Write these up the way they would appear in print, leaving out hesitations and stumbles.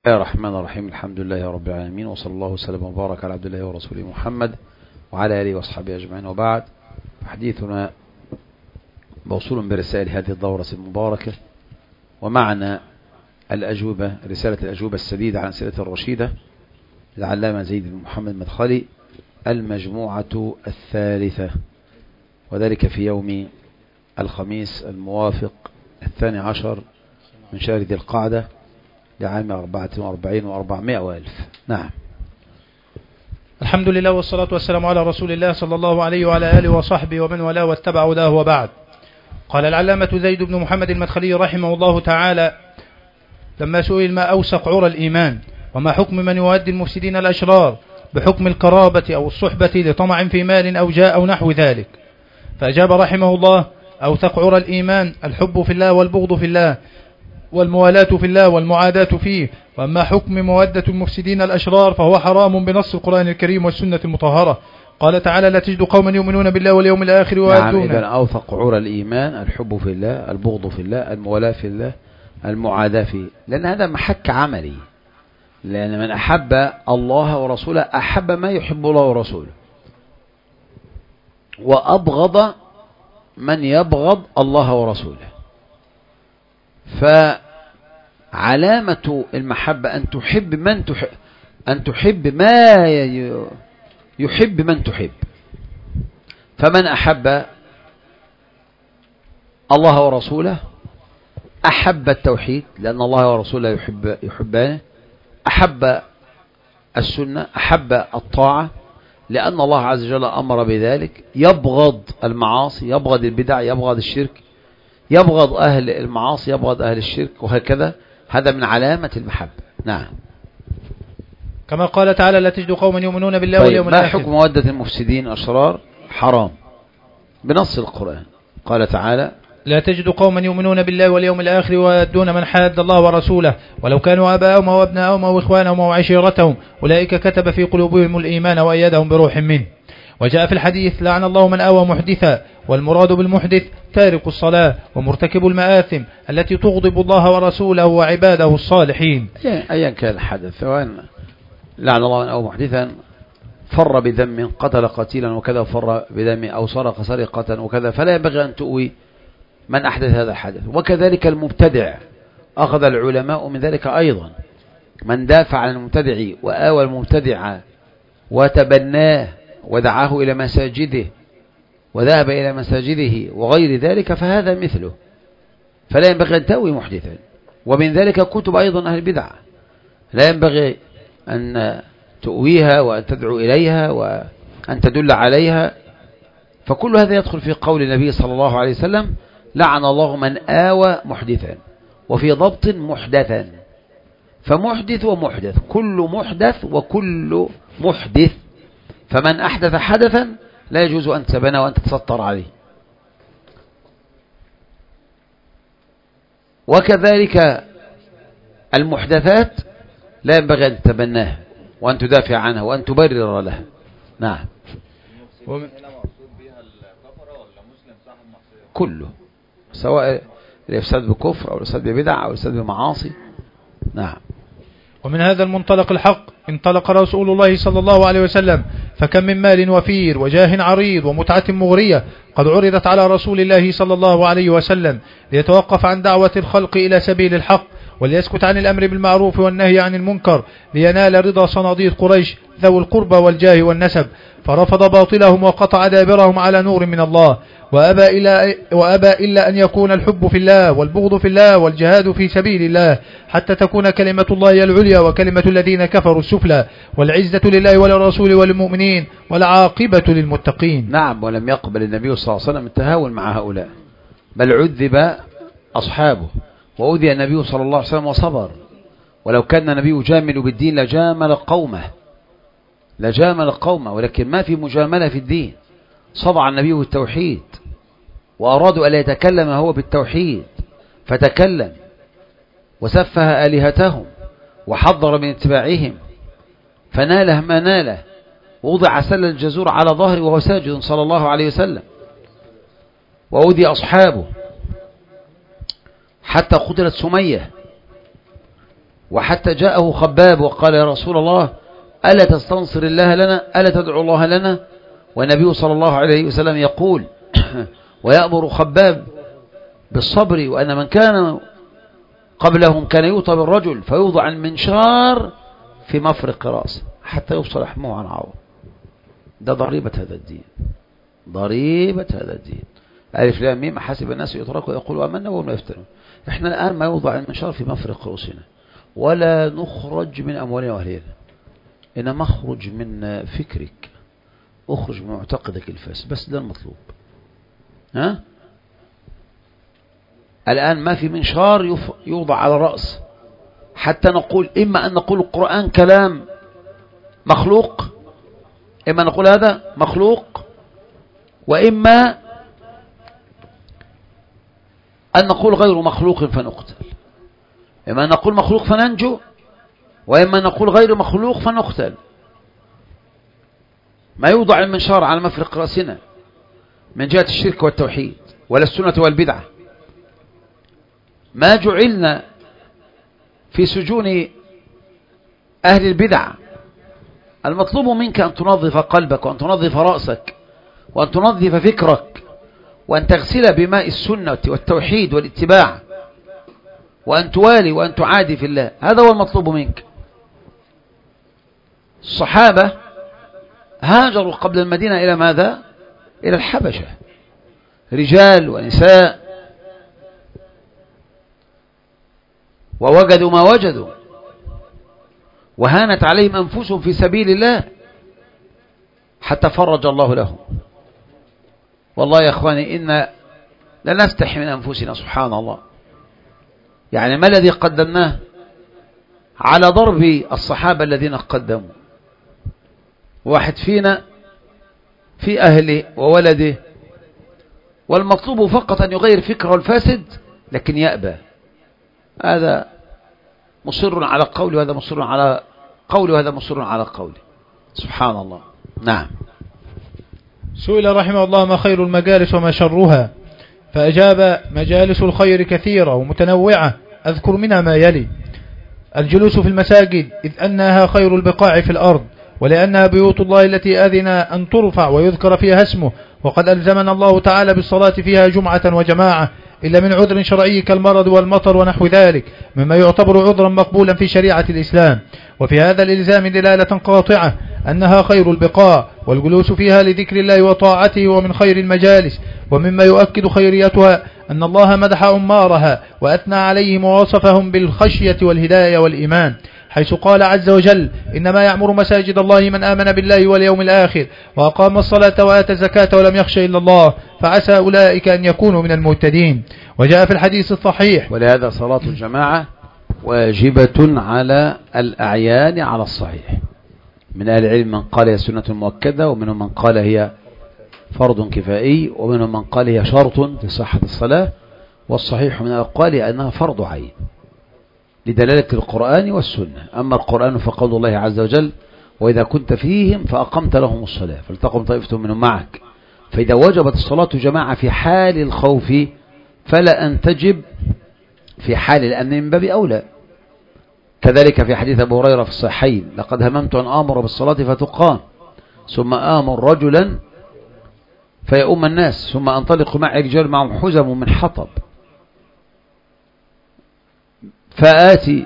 الرحمن الرحيم. الحمد لله رب العالمين، وصلى الله وسلم وبارك على عبد الله ورسوله محمد وعلى آله وأصحابه أجمعين، وبعد. حديثنا موصول برسائل هذه الدورة المباركة، ومعنا الأجوبة، رسالة الأجوبة السديدة عن أسئلة الرشيدة العلامة زيد بن محمد المدخلي، المجموعة الثالثة، وذلك في يوم الخميس الموافق 12 من شهر ذي القعدة لعام 44 و400 وألف. نعم. الحمد لله والصلاة والسلام على رسول الله صلى الله عليه وعلى آله وصحبه ومن والاه واتبع هداه، وبعد. قال العلامة زيد بن محمد المدخلي رحمه الله تعالى لما سئل ما أوسق عرى الإيمان وما حكم من يؤدي المفسدين الأشرار بحكم القرابة أو الصحبة لطمع في مال أو جاء أو نحو ذلك، فأجاب رحمه الله: أوثق عرى الإيمان الحب في الله والبغض في الله والموالاة في الله والمعاداة فيه، وأما حكم مودة المفسدين الأشرار فهو حرام بنص القرآن الكريم والسنة المطهرة. قال تعالى: لا تجد قوما يؤمنون بالله واليوم الآخر ويؤدون. نعم، إذن أوثق عرى الإيمان الحب في الله، البغض في الله، الموالاة في الله، المعاداة فيه، لأن هذا محك عملي، لأن من أحب الله ورسوله أحب ما يحب الله ورسوله، وأبغض من يبغض الله ورسوله. فعلامة المحبة أن تحب من تحب، أن تحب ما يحب من تحب. فمن أحب الله ورسوله أحب التوحيد، لأن الله ورسوله يحبانه، أحب السنة، أحب الطاعة، لأن الله عز وجل أمر بذلك، يبغض المعاصي، يبغض البدع، يبغض الشرك، يبغض أهل المعاصي، يبغض أهل الشرك، وهكذا. هذا من علامة المحبة. نعم. كما قال تعالى: لا تجد قوما يؤمنون بالله واليوم الآخر. ما حكم مودة المفسدين أشرار؟ حرام بنص القرآن. قال تعالى: لا تجد قوما يؤمنون بالله واليوم الآخر ويؤدون من حاد الله ورسوله ولو كانوا آباءهم وأبناءهم وإخوانهم وعشيرتهم أولئك كتب في قلوبهم الإيمان وأيدهم بروح منه. وجاء في الحديث: لعن الله من آوى محدثا، والمراد بالمحدث تارك الصلاة ومرتكب المآثم التي تغضب الله ورسوله وعباده الصالحين. أيا كان الحدث، سواء لعن الله من آوى محدثا، فر بذم، قتل قتيلا وكذا، فر بذم، أو سرق سرقة وكذا، فلا ينبغي أن تؤوي من أحدث هذا الحدث. وكذلك المبتدع، أخذ العلماء من ذلك أيضا، من دافع عن المبتدع وآوى المبتدع وتبناه ودعاه إلى مساجده وذهب إلى مساجده وغير ذلك، فهذا مثله، فلا ينبغي أن تأوي محدثا. ومن ذلك كتب أيضا أهل البدع، لا ينبغي أن تؤويها وأن تدعو إليها وأن تدل عليها. فكل هذا يدخل في قول النبي صلى الله عليه وسلم: لعن الله من آوى محدثا، وفي ضبط محدثا. فمحدث ومحدث، كل محدث وكل محدث. فمن أحدث حدثا لا يجوز أن تبنى وأن تتستر عليه. وكذلك المحدثات لا ينبغي أن تتبناها وأن تدافع عنها وأن تبرر لها. نعم. كله، سواء الإفساد بكفر أو الإفساد ببدع أو الإفساد بمعاصي. نعم. ومن هذا المنطلق الحق انطلق رسول الله صلى الله عليه وسلم، فكم من مال وفير وجاه عريض ومتعة مغرية قد عرضت على رسول الله صلى الله عليه وسلم ليتوقف عن دعوة الخلق إلى سبيل الحق، وليسكت عن الأمر بالمعروف والنهي عن المنكر، لينال رضا صناديد قريش ذوي القربى والجاه والنسب، فرفض باطلهم وقطع دابرهم على نور من الله، وأبى إلا أن يكون الحب في الله والبغض في الله والجهاد في سبيل الله، حتى تكون كلمة الله العليا وكلمة الذين كفروا السفلى، والعزة لله وللرسول وللمؤمنين والعاقبة للمتقين. نعم. ولم يقبل النبي صلى الله عليه وسلم التهاون مع هؤلاء، بل عذب أصحابه وأوذي النبي صلى الله عليه وسلم وصبر. ولو كان النبي جامل بالدين لجامل قومه، ولكن ما في مجاملة في الدين. صدع النبي بالتوحيد، وأرادوا ألا يتكلم هو بالتوحيد فتكلم، وسفه آلهتهم وحضر من اتباعهم، فناله ما ناله، ووضع سل الجزور على ظهره وهو ساجد صلى الله عليه وسلم، وأوذي أصحابه حتى قتلت سمية وحتى جاءه خباب وقال يا رسول الله ألا تستنصر الله لنا، ألا تدعو الله لنا؟ والنبي صلى الله عليه وسلم يقول ويأمر خباب بالصبر، وأن من كان قبلهم كان يؤتى بالرجل فيوضع المنشار في مفرق رأسه حتى يفصل لحمه عن عوره. ده ضريبة هذا الدين، ضريبة هذا الدين. ألف لام ميم حسب الناس يتركوا يقولوا آمنا وهم لا يفتنون. احنا الآن ما يوضع المنشار في مفرق رؤوسنا، ولا نخرج من أموالنا وأهلنا، إنما اخرج من فكرك، اخرج من معتقدك الفاسد، بس ده المطلوب. ها؟ الآن ما في منشار يوضع على الرأس حتى نقول إما أن نقول القرآن كلام مخلوق، إما نقول هذا مخلوق، وإما أن نقول غير مخلوق فنقتل. إما أن نقول مخلوق فننجو، وإما أن نقول غير مخلوق فنقتل. ما يوضع المنشار على مفرق رأسنا من جهة الشرك والتوحيد ولا السنة والبدعة. ما جعلنا في سجون أهل البدع. المطلوب منك أن تنظف قلبك، وأن تنظف رأسك، وأن تنظف فكرك، وأن تغسل بماء السنة والتوحيد والاتباع، وأن توالي وأن تعادي في الله. هذا هو المطلوب منك. الصحابة هاجروا قبل المدينة إلى ماذا؟ إلى الحبشة، رجال ونساء، ووجدوا ما وجدوا، وهانت عليهم أنفسهم في سبيل الله حتى فرج الله لهم. والله يا أخواني إن لا نستحي من أنفسنا، سبحان الله. يعني ما الذي قدمناه على ضرب الصحابة الذين قدموا؟ واحد فينا في أهله وولده، والمطلوب فقط أن يغير فكره الفاسد، لكن يأبى. هذا مصر على قولي، وهذا مصر على قولي، وهذا مصر على قولي. سبحان الله. نعم. سئل رحمه الله ما خير المجالس وما شرها، فأجاب مجالس الخير كثيرة ومتنوعة، أذكر منها ما يلي: الجلوس في المساجد، إذ أنها خير البقاع في الأرض، ولأنها بيوت الله التي أذن أن ترفع ويذكر فيها اسمه، وقد ألزمنا الله تعالى بالصلاة فيها جمعة وجماعة، إلا من عذر شرعي كالمرض والمطر ونحو ذلك، مما يعتبر عذرا مقبولا في شريعة الإسلام. وفي هذا الإلزام دلالة قاطعة أنها خير البقاع، والجلوس فيها لذكر الله وطاعته ومن خير المجالس. ومما يؤكد خيريتها أن الله مدح أمارها وأثنى عليهم ووصفهم بالخشية والهداية والإيمان، حيث قال عز وجل: إنما يعمر مساجد الله من آمن بالله واليوم الآخر وأقام الصلاة وآتى الزكاة ولم يخش إلا الله، فعسى أولئك أن يكونوا من المهتدين. وجاء في الحديث الصحيح: ولهذا صلاة الجماعة واجبة على الأعيان على الصحيح. من أهل العلم من قال هي سنة مؤكدة، ومنهم من قال هي فرض كفائي، ومنهم من قال هي شرط في صحة الصلاة. والصحيح من الأقوال أنها فرض عين لدلالة القرآن والسنة. أما القرآن فقول الله عز وجل: وإذا كنت فيهم فأقمت لهم الصلاة فلتقم طائفة منهم معك. فإذا وجبت الصلاة جماعة في حال الخوف فلا أن تجب في حال الأمن من باب أولى. كذلك في حديث أبو هريرة في الصحيحين: لقد هممت أن آمر بالصلاة فتقام، ثم آمر رجلا فيؤم الناس، ثم أنطلق معي رجال معهم حزم من حطب، فآتي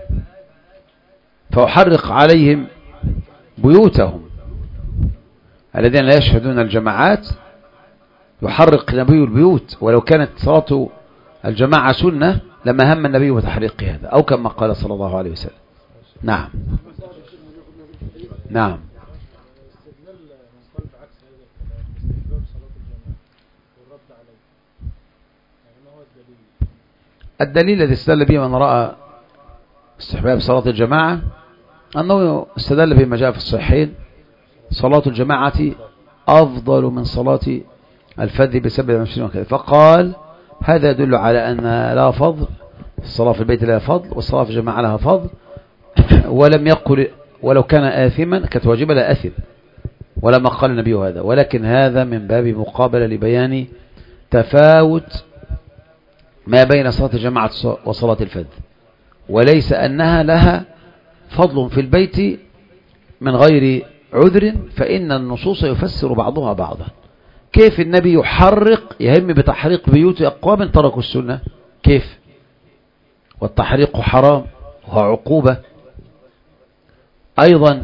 فأحرق عليهم بيوتهم الذين لا يشهدون الجماعات، يحرق نبي البيوت، ولو كانت صلاة الجماعة سنة لما هم النبي بتحريق هذا، أو كما قال صلى الله عليه وسلم. نعم. نعم. الدليل الذي استدل به من رأى استحباب صلاة الجماعة أنه استدل بما جاء في الصحيحين: صلاة الجماعة أفضل من صلاة الفذ ب27 وكذا. فقال: هذا يدل على أن لا فضل، الصلاة في البيت لها فضل، والصلاة في الجماعة لها فضل. ولم يقل ولو كان آثما كانت واجبة لا أثم، ولما قال النبي هذا، ولكن هذا من باب مقابلة لبيان تفاوت ما بين صلاة الجماعة وصلاة الفذ. وليس أنها لها فضل في البيت من غير عذر، فإن النصوص يفسر بعضها بعضا. كيف النبي يحرق يهم بتحريق بيوت أقوام تركوا السنة؟ كيف؟ والتحريق حرام وعقوبة. أيضا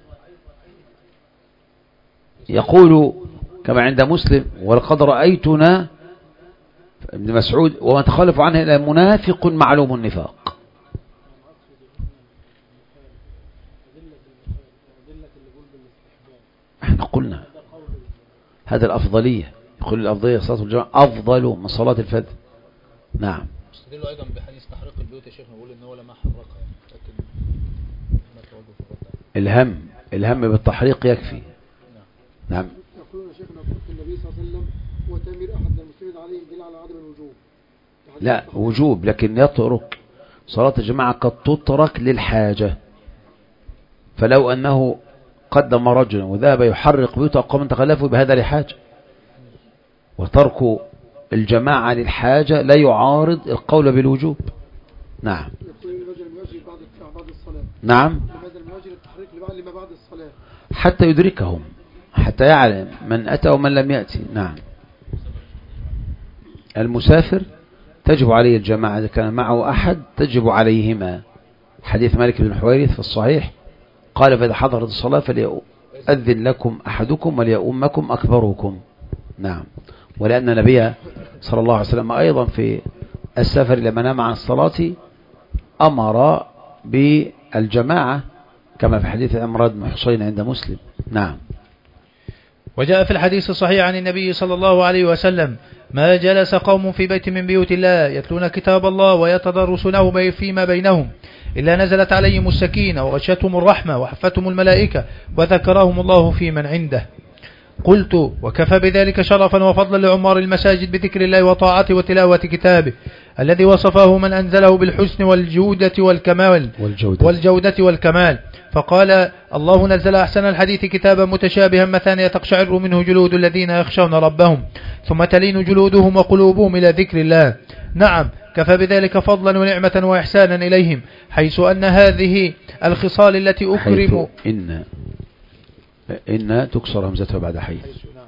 يقول كما عند مسلم: ولقد رأيتنا ابن مسعود وما تخلف عنه إلا منافق معلوم النفاق. احنا قلنا هذا الأفضلية، يقول الأفضلية صلاة الجماعة أفضل من صلاة الفجر. نعم. استدلوا أيضا بحديث تحريق البيوت يا شيخنا، نقول إن هو لما حرقها، لكن الهم بالتحريق يكفي. نعم. يقولون يا شيخنا النبي صلى الله عليه وسلم وتأمير أحد المسلمين عليه يدل على عدم الوجوب. لا وجوب، لكن يترك صلاة الجماعة قد تترك للحاجة. فلو أنه قدم رجلا وذهب يحرق بيوت أقوام تخلفوا بهذا لحاجة، وترك الجماعة للحاجة لا يعارض القول بالوجوب. نعم. نعم. حتى يدركهم، حتى يعلم من أتى ومن لم يأتي. نعم. المسافر تجب عليه الجماعة، إذا كان معه أحد تجب عليهما. حديث مالك بن حويرث في الصحيح قال: فإذا حضرت الصلاة فليؤذن لكم أحدكم وليؤمكم أكبركم. نعم. ولأن النبي صلى الله عليه وسلم أيضا في السفر لما نام عن الصلاة أمر بالجماعة كما في حديث عمران بن حصين عند مسلم. نعم. وجاء في الحديث الصحيح عن النبي صلى الله عليه وسلم: ما جلس قوم في بيت من بيوت الله يتلون كتاب الله ويتدارسونه فيما بينهم إلا نزلت عليهم السكينة وغشتهم الرحمة وحفتهم الملائكة وذكرهم الله في من عنده. قلت: وكفى بذلك شرفا وفضلا لعمار المساجد بذكر الله وطاعته وتلاوة كتابه الذي وصفه من أنزله بالحسن والجودة والكمال والكمال. فقال: الله نزل أحسن الحديث كتابا متشابها مثانية تقشعر منه جلود الذين يخشون ربهم ثم تلين جلودهم وقلوبهم إلى ذكر الله. نعم، كفى بذلك فضلا ونعمة وإحسانا إليهم، حيث أن هذه الخصال التي أكرموا إن تكسر همزتها بعد حيث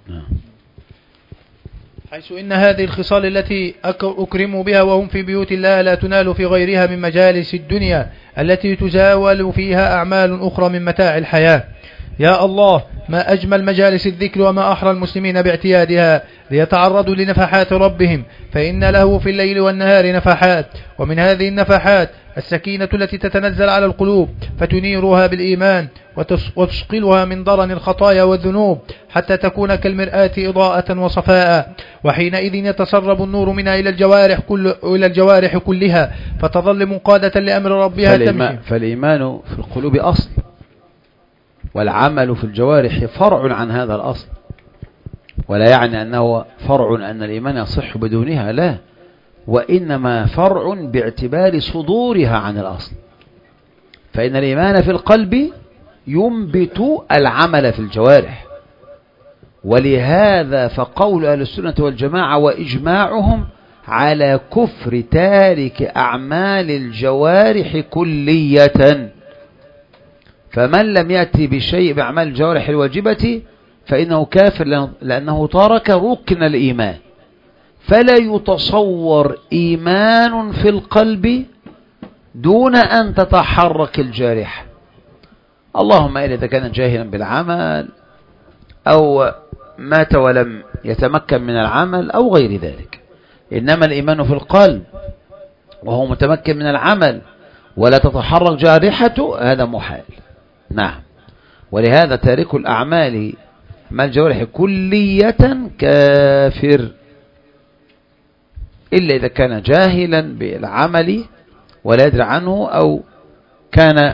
إن هذه الخصال التي أكرموا بها وهم في بيوت الله لا تنال في غيرها من مجالس الدنيا التي تزاول فيها أعمال أخرى من متاع الحياة. يا الله، ما أجمل مجالس الذكر وما أحرى المسلمين باعتيادها ليتعرضوا لنفحات ربهم، فإن له في الليل والنهار نفحات، ومن هذه النفحات السكينة التي تتنزل على القلوب فتنيرها بالإيمان وتشقلها من ضرن الخطايا والذنوب حتى تكون كالمرآة إضاءة وصفاء، وحينئذ يتسرب النور منها إلى الجوارح كلها فتظل منقادة لأمر ربها تمشي. فالإيمان في القلوب أصل، والعمل في الجوارح فرع عن هذا الأصل، ولا يعني أنه فرع أن الإيمان يصح بدونها، لا، وإنما فرع باعتبار صدورها عن الأصل. فإن الإيمان في القلب ينبت العمل في الجوارح، ولهذا فقول أهل السنة والجماعة وإجماعهم على كفر تارك أعمال الجوارح كلية. فمن لم يأتي بشيء بأعمال الجوارح الواجبة فإنه كافر، لأنه ترك ركن الإيمان. فلا يتصور إيمان في القلب دون أن تتحرك الجارحة، اللهم إلا إذا كان جاهلا بالعمل أو مات ولم يتمكن من العمل أو غير ذلك. إنما الإيمان في القلب وهو متمكن من العمل ولا تتحرك جارحته، هذا محال. نعم. ولهذا تارك الأعمال أعمال الجوارح كلية كافر، إلا إذا كان جاهلا بالعمل ولا يدري عنه، أو كان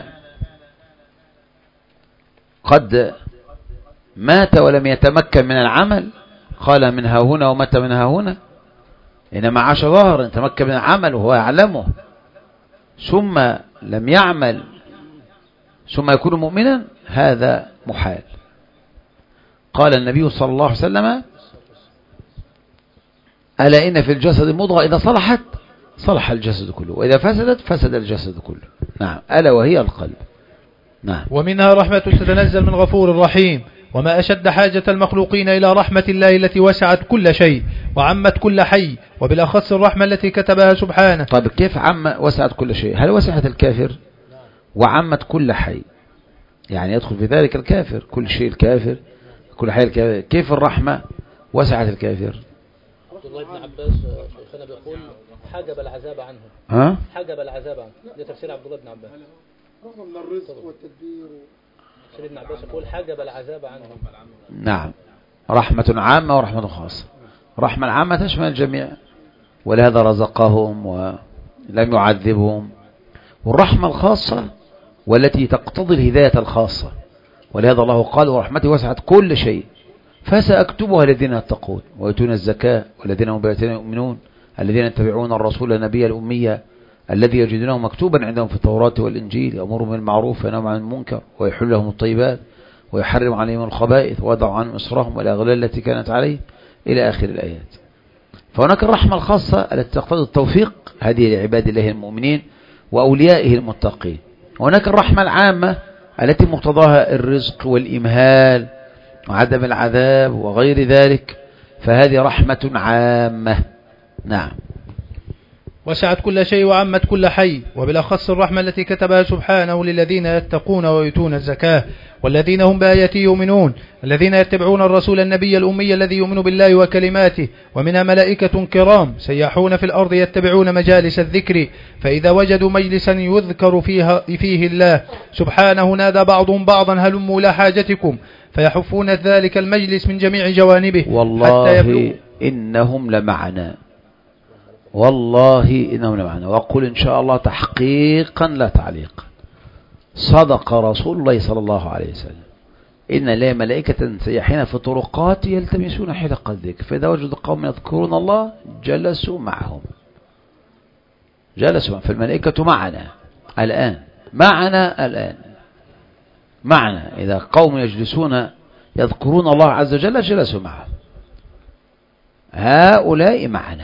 قد مات ولم يتمكن من العمل، قال من ها هنا ومات من ها هنا، إنما عاش ظاهرا تمكن من العمل وهو يعلمه ثم لم يعمل ثم يكون مؤمنا، هذا محال. قال النبي صلى الله عليه وسلم: ألا إن في الجسد مضغة إذا صلحت صلح الجسد كله، وإذا فسدت فسد الجسد كله. نعم، ألا وهي القلب. نعم. ومنها رحمة تتنزل من غفور رحيم، وما أشد حاجة المخلوقين إلى رحمة الله التي وسعت كل شيء وعمت كل حي، وبالأخص الرحمة التي كتبها سبحانه. طيب كيف وسعت كل شيء؟ هل وسعت الكافر؟ وعمت كل حي، يعني يدخل في ذلك الكافر، كل شيء الكافر، كل حي الكافر. كيف الرحمة وسعت الكافر؟ عبد الله بن عباس شيخنا بيقول حجب العذاب عنهم. ها؟ حجب العذاب عنهم، ده تفسير عبد الله بن عباس. رحمة من الرزق والتدبير. تفسير ابن عباس يقول حجب العذاب عنهم. نعم، رحمة عامة ورحمة خاصة. رحمة العامة تشمل الجميع، ولهذا رزقهم ولم يعذبهم. والرحمة الخاصة والتي تقتضي الهداية الخاصة، ولهذا الله قال ورحمتي وسعت كل شيء فسأكتبها الذين يتقون ويؤتون الزكاة والذين هم بآياتنا يؤمنون الذين يتبعون الرسول النبي الأمي الذي يجدونه مكتوبا عندهم في التوراة والإنجيل يأمرهم بالمعروف وينهاهم عن المنكر ويحل لهم الطيبات ويحرم عليهم الخبائث ويضع عنهم إصرهم والأغلال التي كانت عليهم إلى آخر الآيات. فهناك الرحمة الخاصة التي تقتضي التوفيق، هذه لعباد الله المؤمنين وأوليائه المتقين. وهناك الرحمة العامة التي مقتضاها الرزق والإمهال وعدم العذاب وغير ذلك، فهذه رحمة عامة. نعم. وسعت كل شيء وعمت كل حي، وبالأخص الرحمة التي كتبها سبحانه للذين يتقون ويؤتون الزكاة والذين هم بآياته يؤمنون الذين يتبعون الرسول النبي الأمي الذي يؤمن بالله وكلماته، ومنها ملائكة كرام سياحون في الأرض يتبعون مجالس الذكر، فإذا وجدوا مجلسا يذكر فيه الله سبحانه نادى بعضهم بعضا هلموا إلى حاجتكم، فيحفون ذلك المجلس من جميع جوانبه. والله إنهم لمعنا، والله إنهم لمعنا. وأقول إن شاء الله تحقيقا لا تعليقا، صدق رسول الله صلى الله عليه وسلم، إن لي ملائكة سيحين في طرقات يلتمسون حلق الذكر، فإذا وجدوا قوم يذكرون الله جلسوا معهم، جلسوا. فالملائكة معنا الآن، معنا الآن، معنا. إذا قوم يجلسون يذكرون الله عز وجل جلسوا معهم، هؤلاء معنا.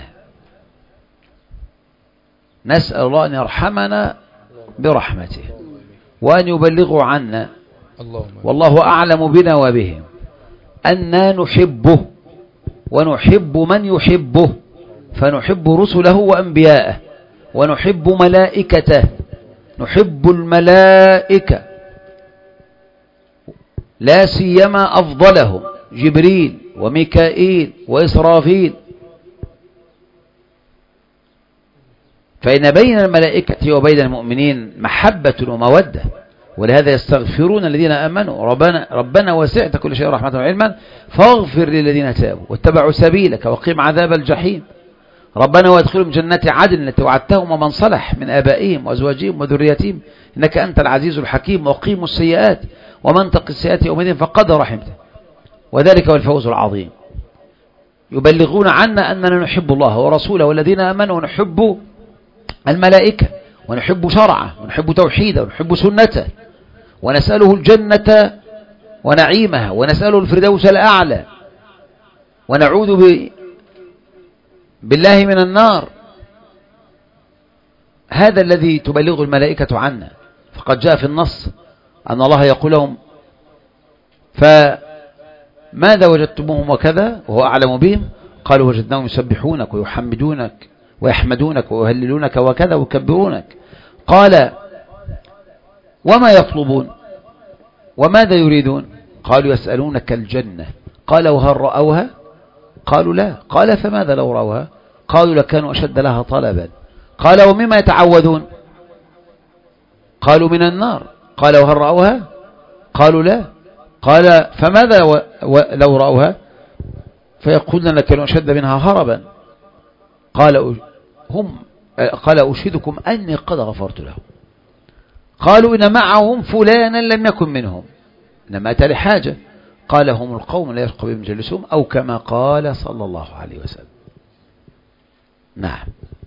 نسأل الله أن يرحمنا برحمته وأن يبلغوا عنا، والله أعلم بنا وبهم، أننا نحبه ونحب من يحبه، فنحب رسله وأنبياءه ونحب ملائكته، نحب الملائكة لا سيما أفضلهم جبريل وميكائيل وإسرافيل، فإن بين الملائكة وبين المؤمنين محبة ومودة، ولهذا يستغفرون الذين آمنوا ربنا وسعت كل شيء رحمة وعلما فاغفر للذين تابوا واتبعوا سبيلك وقيم عذاب الجحيم، ربنا وادخلهم جنات عدن التي وعدتهم ومن صلح من آبائهم وأزواجهم وذريتهم إنك أنت العزيز الحكيم، وقيموا السيئات ومن تق السيئات يومئذ فقد رحمته وذلك هو الفوز العظيم. يبلغون عنا أننا نحب الله ورسوله والذين آمنوا ونحب الملائكة ونحب شرعه ونحب توحيده ونحب سنته، ونسأله الجنة ونعيمها ونسأله الفردوس الأعلى، ونعوذ بالله من النار. هذا الذي تبلغ الملائكة عنا، فقد جاء في النص أن الله يقول لهم فماذا وجدتموهم وكذا وهو أعلم بهم، قالوا وجدناهم يسبحونك ويحمدونك ويحمدونك ويهللونك وكذا ويكبرونك. قال وما يطلبون وماذا يريدون؟ قالوا يسألونك الجنة. قال وهل رأوها؟ قالوا لا. قال فماذا لو رأوها؟ قالوا لكانوا أشد لها طلبا. قال ومما يتعوذون؟ قالوا من النار. قال وهل رأوها؟ قالوا لا. قال فماذا لو رأوها؟ فيقولون لكانوا أشد منها هربا. قال أشهدكم أني قد غفرت له. قالوا إن معهم فلانا لم يكن منهم إنما أتى لحاجة. قال هم القوم لا يشقى بهم جلسهم، أو كما قال صلى الله عليه وسلم. نعم.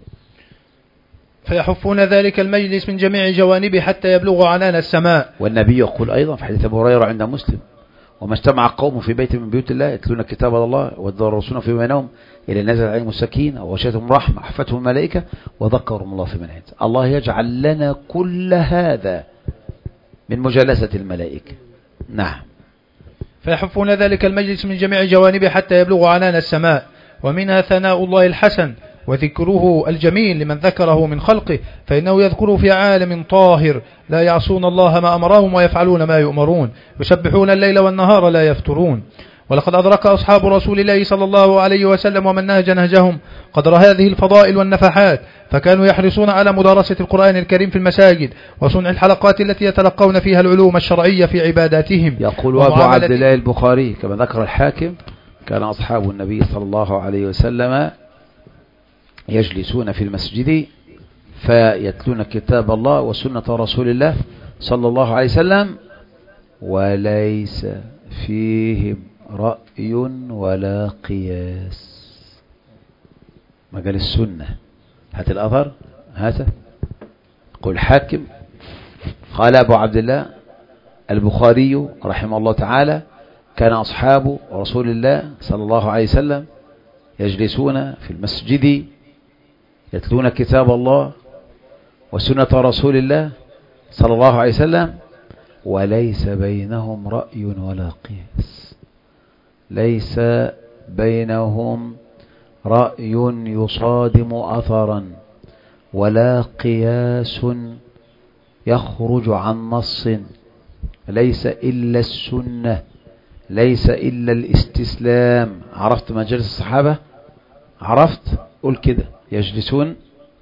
فيحفون ذلك المجلس من جميع جوانبه حتى يبلغ عنان السماء. والنبي يقول أيضا في حديث أبي هريرة عند مسلم وما اجتمع قوم في بيت من بيوت الله يتلون كتاب الله ويتدارسون فيما بينهم إلى نزل عليهم السكينة وغشيتهم رحمة حفتهم الملائكة وذكرهم الله في من عنده. الله يجعل لنا كل هذا من مجالسة الملائكة. نعم. فيحفون ذلك المجلس من جميع جوانبه حتى يبلغ عنان السماء، ومنها ثناء الله الحسن وذكره الجميل لمن ذكره من خلقه، فإنه يذكره في عالم طاهر لا يعصون الله ما أمرهم ويفعلون ما يؤمرون، يسبحون الليل والنهار لا يفترون. ولقد أدرك أصحاب رسول الله صلى الله عليه وسلم ومن نهج نهجهم قدر هذه الفضائل والنفحات، فكانوا يحرصون على مدارسة القرآن الكريم في المساجد وصنع الحلقات التي يتلقون فيها العلوم الشرعية في عباداتهم. يقول أبو عبد الله البخاري كما ذكر الحاكم: كان أصحاب النبي صلى الله عليه وسلم يجلسون في المسجد فيتلون كتاب الله وسنة رسول الله صلى الله عليه وسلم وليس فيهم رأي ولا قياس. مجال السنة. هات الأثر، هاته. قل حاكم قال أبو عبد الله البخاري رحمه الله تعالى: كان أصحاب رسول الله صلى الله عليه وسلم يجلسون في المسجد يتلون كتاب الله وسنة رسول الله صلى الله عليه وسلم وليس بينهم رأي ولا قياس. ليس بينهم رأي يصادم أثرا ولا قياس يخرج عن نص. ليس إلا السنة، ليس إلا الاستسلام. عرفت مجالس الصحابة؟ عرفت؟ قول كده: يجلسون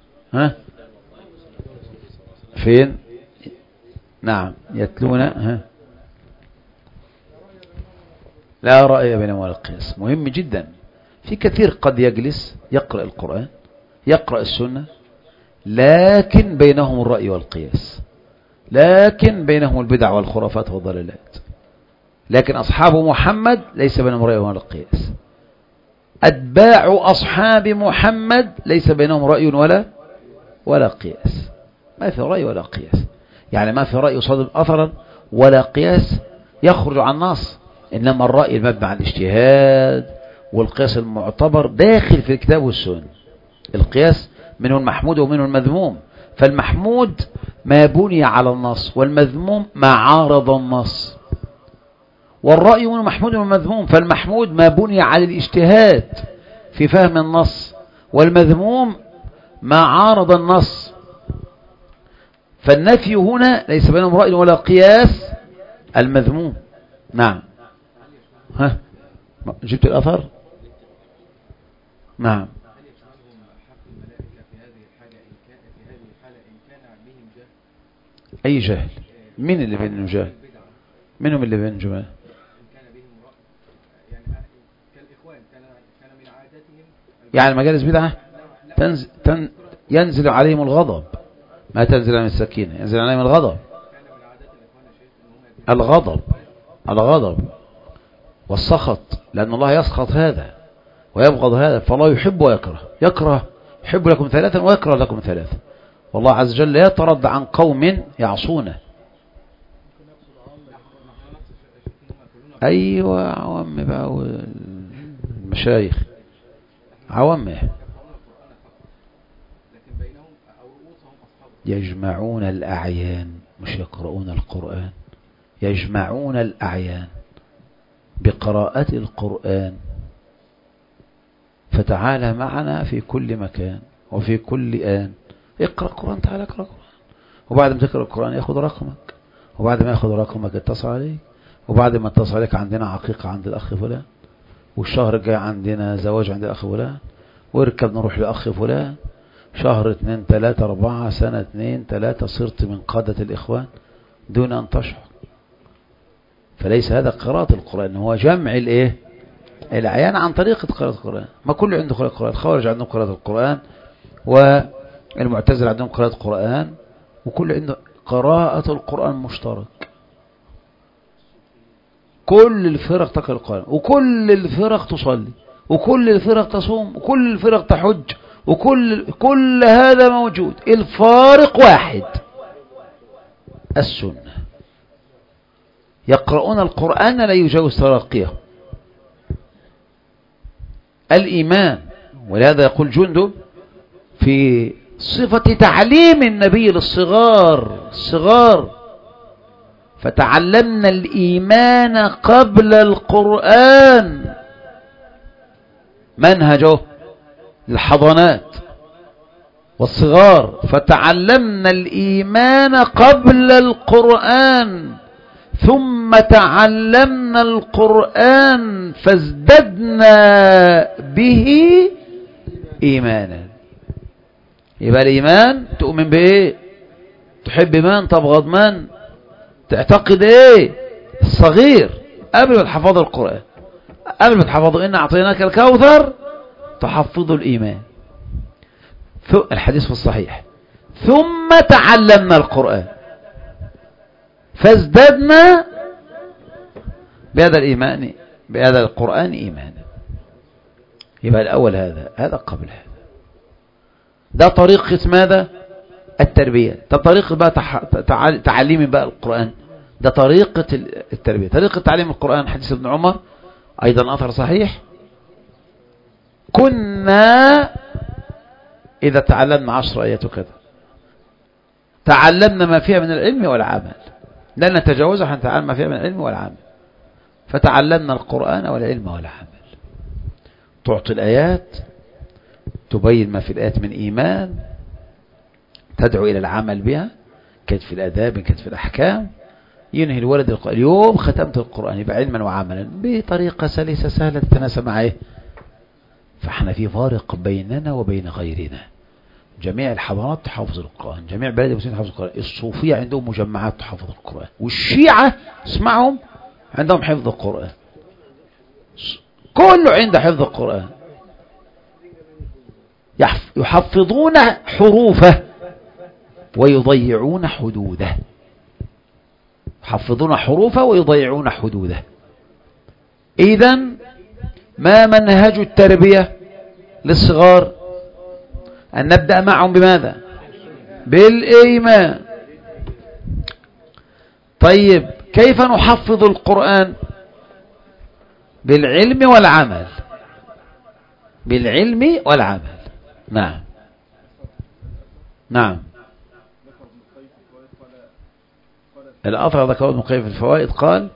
فين؟ نعم. يتلون لا رأي بينهم ولا قياس. مهم جدا. في كثير قد يجلس يقرأ القرآن يقرأ السنة لكن بينهم الرأي والقياس، لكن بينهم البدع والخرافات والضلالات. لكن أصحاب محمد ليس بينهم رأي ولا قياس. أتباع أصحاب محمد ليس بينهم رأي ولا قياس. ما في رأي ولا قياس، يعني ما في رأي يصادم أثرا ولا قياس يخرج عن النص. إنما الرأي المبني على الاجتهاد والقياس المعتبر داخل في الكتاب والسنة. القياس منه المحمود ومنه المذموم، فالمحمود ما بني على النص والمذموم ما عارض النص. والرأي منه محمود ومذموم، فالمحمود ما بني على الاجتهاد في فهم النص، والمذموم ما عارض النص. فالنفي هنا ليس بينهم رأي ولا قياس المذموم. نعم. جبت الأثر؟ نعم. أي جهل؟ من اللي بينهم جهل؟ منهم اللي بينهم جهل؟ يعني المجالس بدعة ينزل عليهم الغضب، ما تنزل عليهم السكينة، ينزل عليهم الغضب والسخط، لأن الله يسخط هذا ويبغض هذا. فالله يحب ويكره، يحب لكم ثلاثا ويكره لكم ثلاثا. والله عز وجل لا يترد عن قوم يعصونه. أيوة عوام بقى المشايخ عوامه يجمعون الأعيان، مش يقرؤون القرآن، يجمعون الأعيان بقراءة القرآن. فتعالى معنا في كل مكان وفي كل آن. اقرأ القرآن، تعالى اقرأ القرآن، وبعد ما تقرأ القرآن ياخذ رقمك، وبعد ما ياخذ رقمك اتصل عليك، وبعد ما اتصل عليك عندنا عقيقة عند الأخ فلان، والشهر الجاي عندنا زواج عند الأخ فلان، واركب نروح لأخ فلان، شهر 2 3 4 سنة 2 3 صرت من قادة الإخوان دون أن تشعر. فليس هذا قراءة القرآن، هو جمع الأعيان عن طريقة قراءة القرآن. ما كل عنده قراءة القرآن. الخوارج عندهم قراءة القرآن، والمعتزلة عندهم قراءة القرآن، وكل عنده قراءة القرآن مشترك. كل الفرق تقرأ القرآن، وكل الفرق تصلي، وكل الفرق تصوم، وكل الفرق تحج، وكل هذا موجود. الفارق واحد: السنة. يقرؤون القرآن لا يجاوز تراقيه. الإيمان. ولهذا يقول جندب في صفة تعليم النبي للصغار فتعلمنا الإيمان قبل القرآن، منهجه للحضانات والصغار، فتعلمنا الإيمان قبل القرآن ثم تعلمنا القرآن فازددنا به إيمانا. يبقى الإيمان تؤمن بإيه؟ تحب من؟ تبغض من؟ تعتقد إيه؟ الصغير قبل ما تحفظ القرآن، قبل ما تحفظ إن أعطيناك الكوثر تحفظ الإيمان. الحديث في الصحيح ثم تعلمنا القرآن فازددنا بهذا الإيمان بهذا القرآن إيمانا. يبقى الأول هذا قبل هذا. ده طريقة ماذا؟ التربية. ده طريقة بقى تعليم بقى القرآن، ده طريقة التربية. طريقة تعليم القرآن حديث ابن عمر أيضا أثر صحيح، كنا إذا تعلمنا 10 آيات كذا تعلمنا ما فيها من العلم والعمل، لن نتجاوزها حتى نتعلم ما فيها من العلم والعمل. فتعلمنا القرآن والعلم والعمل. تعطي الآيات تبين ما في الآيات من إيمان، تدعو إلى العمل بها، كانت في الآداب كانت في الأحكام. ينهي الولد اليوم ختمت القرآن، يبقى علما وعملا بطريقة سلسة سهلة تتناسب معه. فاحنا في فارق بيننا وبين غيرنا. جميع الحضارات تحافظ القرآن، جميع بلاد المسلمين تحافظ القرآن. الصوفية عندهم مجمعات تحافظ القرآن، والشيعة اسمعهم عندهم حفظ القرآن، كله عنده حفظ القرآن. يحفظون حروفه ويضيعون حدوده، يحفظون حروفه ويضيعون حدوده. إذن ما منهج التربية للصغار؟ أن نبدأ معهم بماذا؟ بالإيمان. طيب كيف نحفظ القرآن؟ بالعلم والعمل، بالعلم والعمل. نعم نعم. الأثر ذكره ابن القيم في الفوائد قال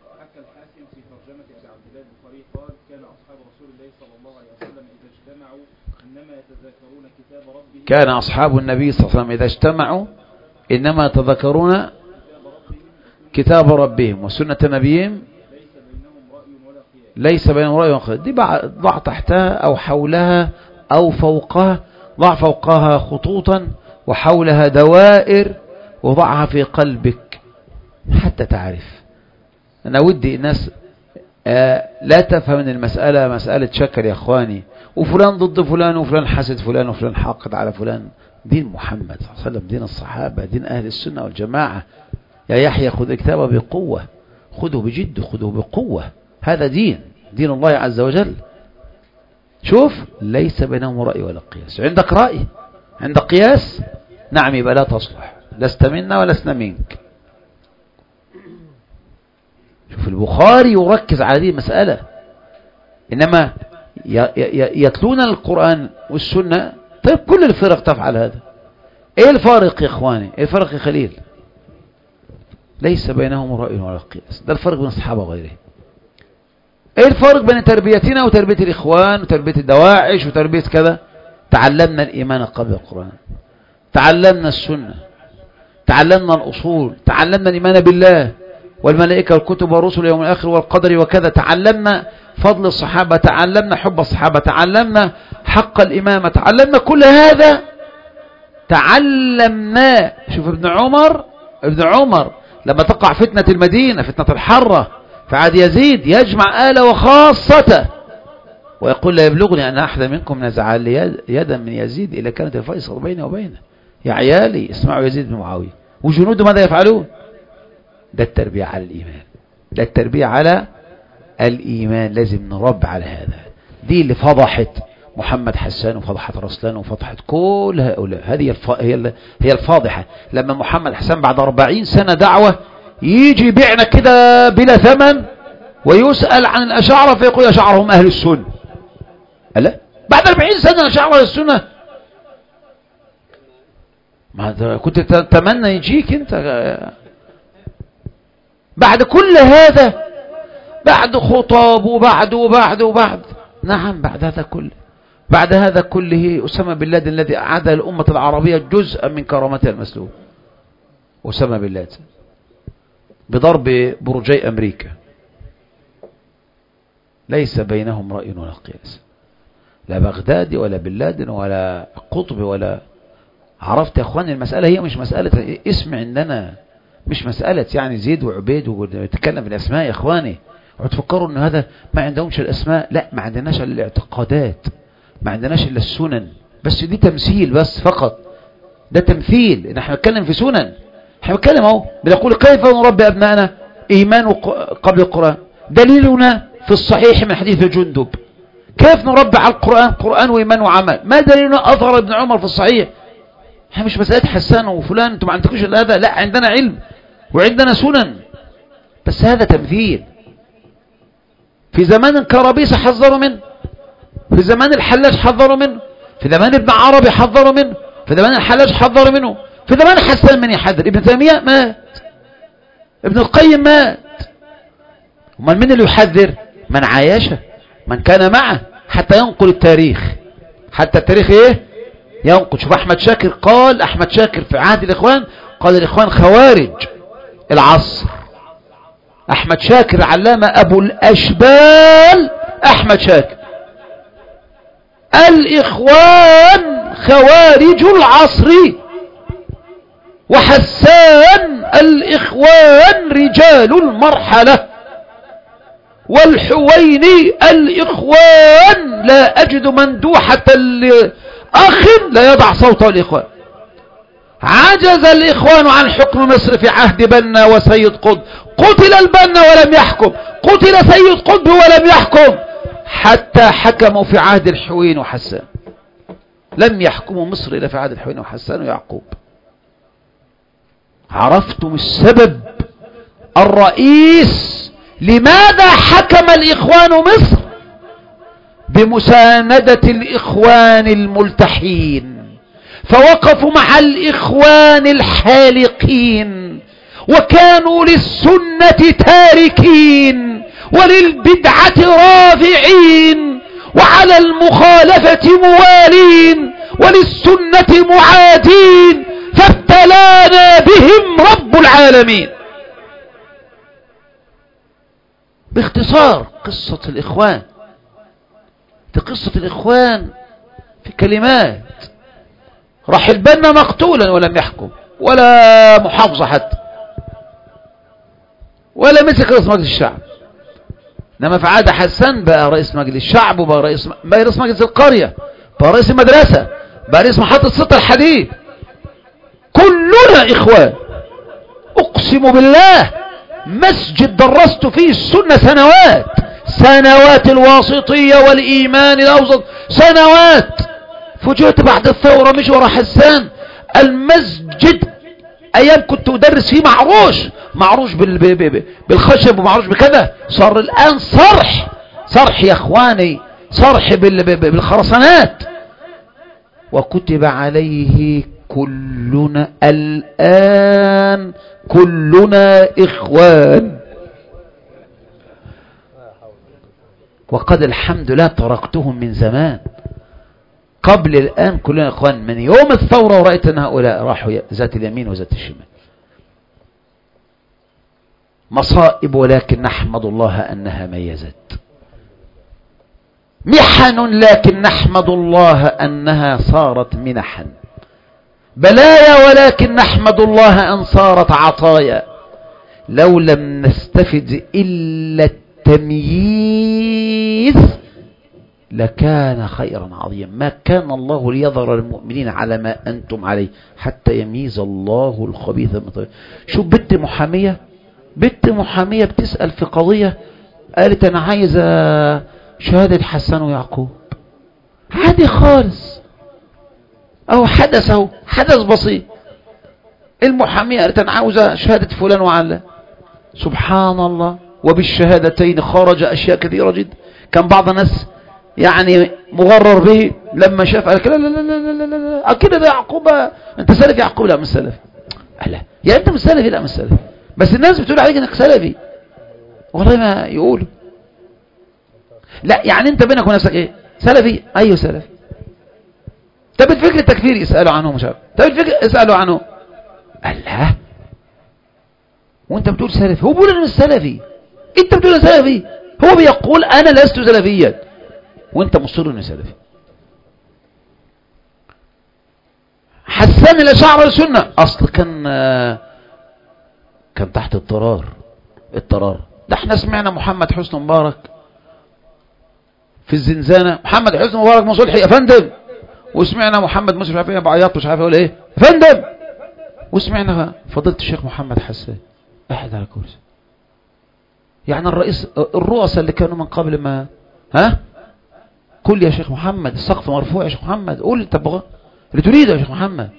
كان أصحاب النبي صلى الله عليه وسلم إذا اجتمعوا إنما يتذكرون كتاب ربهم وسنة نبيهم ليس بينهم رأي ولا قياس. دي ضع تحتها أو حولها أو فوقها، ضع فوقها خطوطا وحولها دوائر وضعها في قلبك حتى تعرف. أنا ودي الناس لا تفهم من المسألة مسألة شكل يا أخواني، وفلان ضد فلان وفلان حسد فلان وفلان حاقد على فلان. دين محمد صلى الله عليه وسلم، دين الصحابة، دين أهل السنة والجماعة. يا يحيى خذ الكتاب بقوة، خذه بجد، خذه بقوة. هذا دين الله عز وجل. شوف ليس بينهم رأي ولا قياس. عندك رأي عندك قياس، نعم يبقى لا تصلح، لست منا ولسنا منك. شوف البخاري يركز على هذه المسألة، إنما يتلون القرآن والسنة. طيب كل الفرق تفعل هذا. ايه الفارق يا اخواني؟ ايه الفرق يا خليل؟ ليس بينهم رأي ولا قياس. ده الفرق بين الصحابة وغيرهم. ايه الفرق بين تربيتنا وتربية الاخوان وتربية الدواعش وتربية كذا؟ تعلمنا الايمان قبل القرآن، تعلمنا السنة، تعلمنا الاصول، تعلمنا الايمان بالله والملائكة والكتب والرسل واليوم الاخر والقدر وكذا، تعلمنا فضل الصحابة، تعلمنا حب الصحابة، تعلمنا حق الامامة، تعلمنا كل هذا تعلمنا. شوف ابن عمر لما تقع فتنة المدينة، فتنة الحرة في عهد يزيد، يجمع آله وخاصته ويقول لا يبلغني أن أحد منكم نزع لي يدا من يزيد إلا كانت الفيصل بيني وبينه. يا عيالي اسمعوا يزيد بن معاوية وجنوده ماذا يفعلون. ده التربية على الإيمان، ده التربية على الإيمان. لازم نربي على هذا. دي اللي فضحت محمد حسان وفضحت رسلان وفضحت كل هؤلاء. هذه هي الفاضحة. لما محمد حسان بعد 40 سنة دعوة يجي يبيعنا كده بلا ثمن، ويسأل عن الأشاعرة فيقول الأشاعرة هم أهل السنة. ألا بعد 40 سنة الأشاعرة أهل السنة؟ ما كنت تتمنى يجيك أنت بعد كل هذا، بعد خطاب وبعد نعم، بعد هذا كله أسامة بن لادن الذي أعاد الأمة العربية جزءا من كرامتها المسلوب. أسامة بن لادن بضرب برجي أمريكا ليس بينهم رأي ولا قياس، لا بغدادي ولا بن لادن ولا قطب ولا. عرفت يا أخواني المسألة هي مش مسألة اسم عندنا، مش مسألة يعني زيد وعبيد وتتكلم بالأسماء يا أخواني. وتفكروا أن هذا ما عندهمش الأسماء، لا، ما عندناش إلا الاعتقادات، ما عندناش إلا السنن، بس دي تمثيل بس فقط، ده تمثيل. نحن نتكلم في سنن، نحن نتكلم اهو بنقول كيف نربي أبنائنا إيمان قبل القرآن. دليلنا في الصحيح من حديث جندب. كيف نربي على القرآن؟ قرآن وإيمان وعمل. ما دليلنا؟ أظهر ابن عمر في الصحيح. احنا مش مسألة حسان وفلان انتم ما عندكوش الا هذا، لا، عندنا علم وعندنا سنن، بس هذا تمثيل. في زمان الكرابيس حذروا منه، في زمان الحلاج حذروا منه، في زمان ابن عربي حذروا منه، في زمان الحلاج حذروا منه، في زمان حسان من يحذر. ابن تيمية مات، ابن القيم مات. ومن من اللي يحذر؟ من عايشه، من كان معه، حتى ينقل التاريخ، حتى التاريخ ايه ينقل. شوف احمد شاكر قال، احمد شاكر في عهد الاخوان قال الاخوان خوارج العصر. احمد شاكر علامة ابو الاشبال، احمد شاكر الاخوان خوارج العصر، وحسان الاخوان رجال المرحلة، والحويني الاخوان لا اجد مندوحة اخ لا يضع صوته الاخوان. عجز الاخوان عن حكم مصر في عهد بنا وسيد قطب، قتل البنا ولم يحكم، قتل سيد قطب ولم يحكم، حتى حكموا في عهد الحوين وحسان. لم يحكموا مصر الا في عهد الحوين وحسان ويعقوب. عرفتم السبب الرئيس لماذا حكم الإخوان مصر؟ بمساندة الإخوان الملتحين، فوقفوا مع الإخوان الحالقين، وكانوا للسنة تاركين وللبدعة رافعين، وعلى المخالفة موالين، وللسنة معادين، فابتلانا بهم رب العالمين. باختصار قصة الإخوان، دي قصة الإخوان في كلمات. راح البنا مقتولا ولم يحكم ولا محافظة حتى، ولا مسك رئيس مجلس الشعب. انما في عهد حسان بقى رئيس مجلس الشعب، وبقى رئيس مجلس القرية، بقى رئيس المدرسة، بقى رئيس محطة ستة الحديد. كلنا إخوان، أقسم بالله. مسجد درست فيه السنة سنوات الواسطية والإيمان الأوسط، سنوات. فوجئت بعد الثورة مش ورا حسان المسجد، أيام كنت أدرس فيه معروش بالخشب ومعروش بكذا، صار الآن صرح يا إخواني، صرح بالخرسانات. وكتب عليه كلنا الآن، كلنا إخوان. وقد الحمد لله تركتهم من زمان، قبل الآن كلنا إخوان. من يوم الثورة ورأيت أن هؤلاء راحوا ذات اليمين وذات الشمال. مصائب، ولكن نحمد الله أنها ميزت. محن، لكن نحمد الله أنها صارت منحا. بلايا، ولكن نحمد الله أن صارت عطايا. لو لم نستفد إلا التمييز لكان خيرا عظيما. ما كان الله ليظهر المؤمنين على ما أنتم عليه حتى يميز الله الخبيث من الطيب. شوف بنت محامية بتسأل في قضية، قالت أنا عايزة شهادة حسان ويعقوب. عادي خالص، أو حدث بسيط. المحامية قالت أنا عاوزة شهادة فلان وعلان. سبحان الله، وبالشهادتين خرج أشياء كثيرة جدا. كان بعض الناس يعني مغرر به لما شاف قال لا لا لا لا لا لا كده ده يعقوب، انت سلفي يا يعقوب؟ لا مش سلفي. لا يا انت مش سلفي؟ لا مش سلفي، بس الناس بتقول عليك انك سلفي. والله ما يقولوا. لا يعني انت بينك ونفسك ايه؟ سلفي؟ ايوه سلفي. طب الفكر التكفيري اسألوا عنه، مش عارف. طب الفكر اسألوا عنه. الله، وانت بتقول سلفي، هو بيقول انا مش سلفي، انت بتقول انا سلفي، هو بيقول انا لست سلفيا وانت مصر انه سلفي. حسان الاشاعره السنه اصل كان تحت اضطرار. ده احنا سمعنا محمد حسني مبارك في الزنزانه، محمد حسني مبارك من صلحي يا فندم، وسمعنا محمد مسلم مش عارف ايه بعيط مش عارف يقول ايه يا فندم، وسمعنا فضيله الشيخ محمد حسان قاعد على كرسي. يعني الرؤساء اللي كانوا من قبل ما قل يا شيخ محمد، السقف مرفوع يا شيخ محمد، قول انت اللي تريده يا شيخ محمد.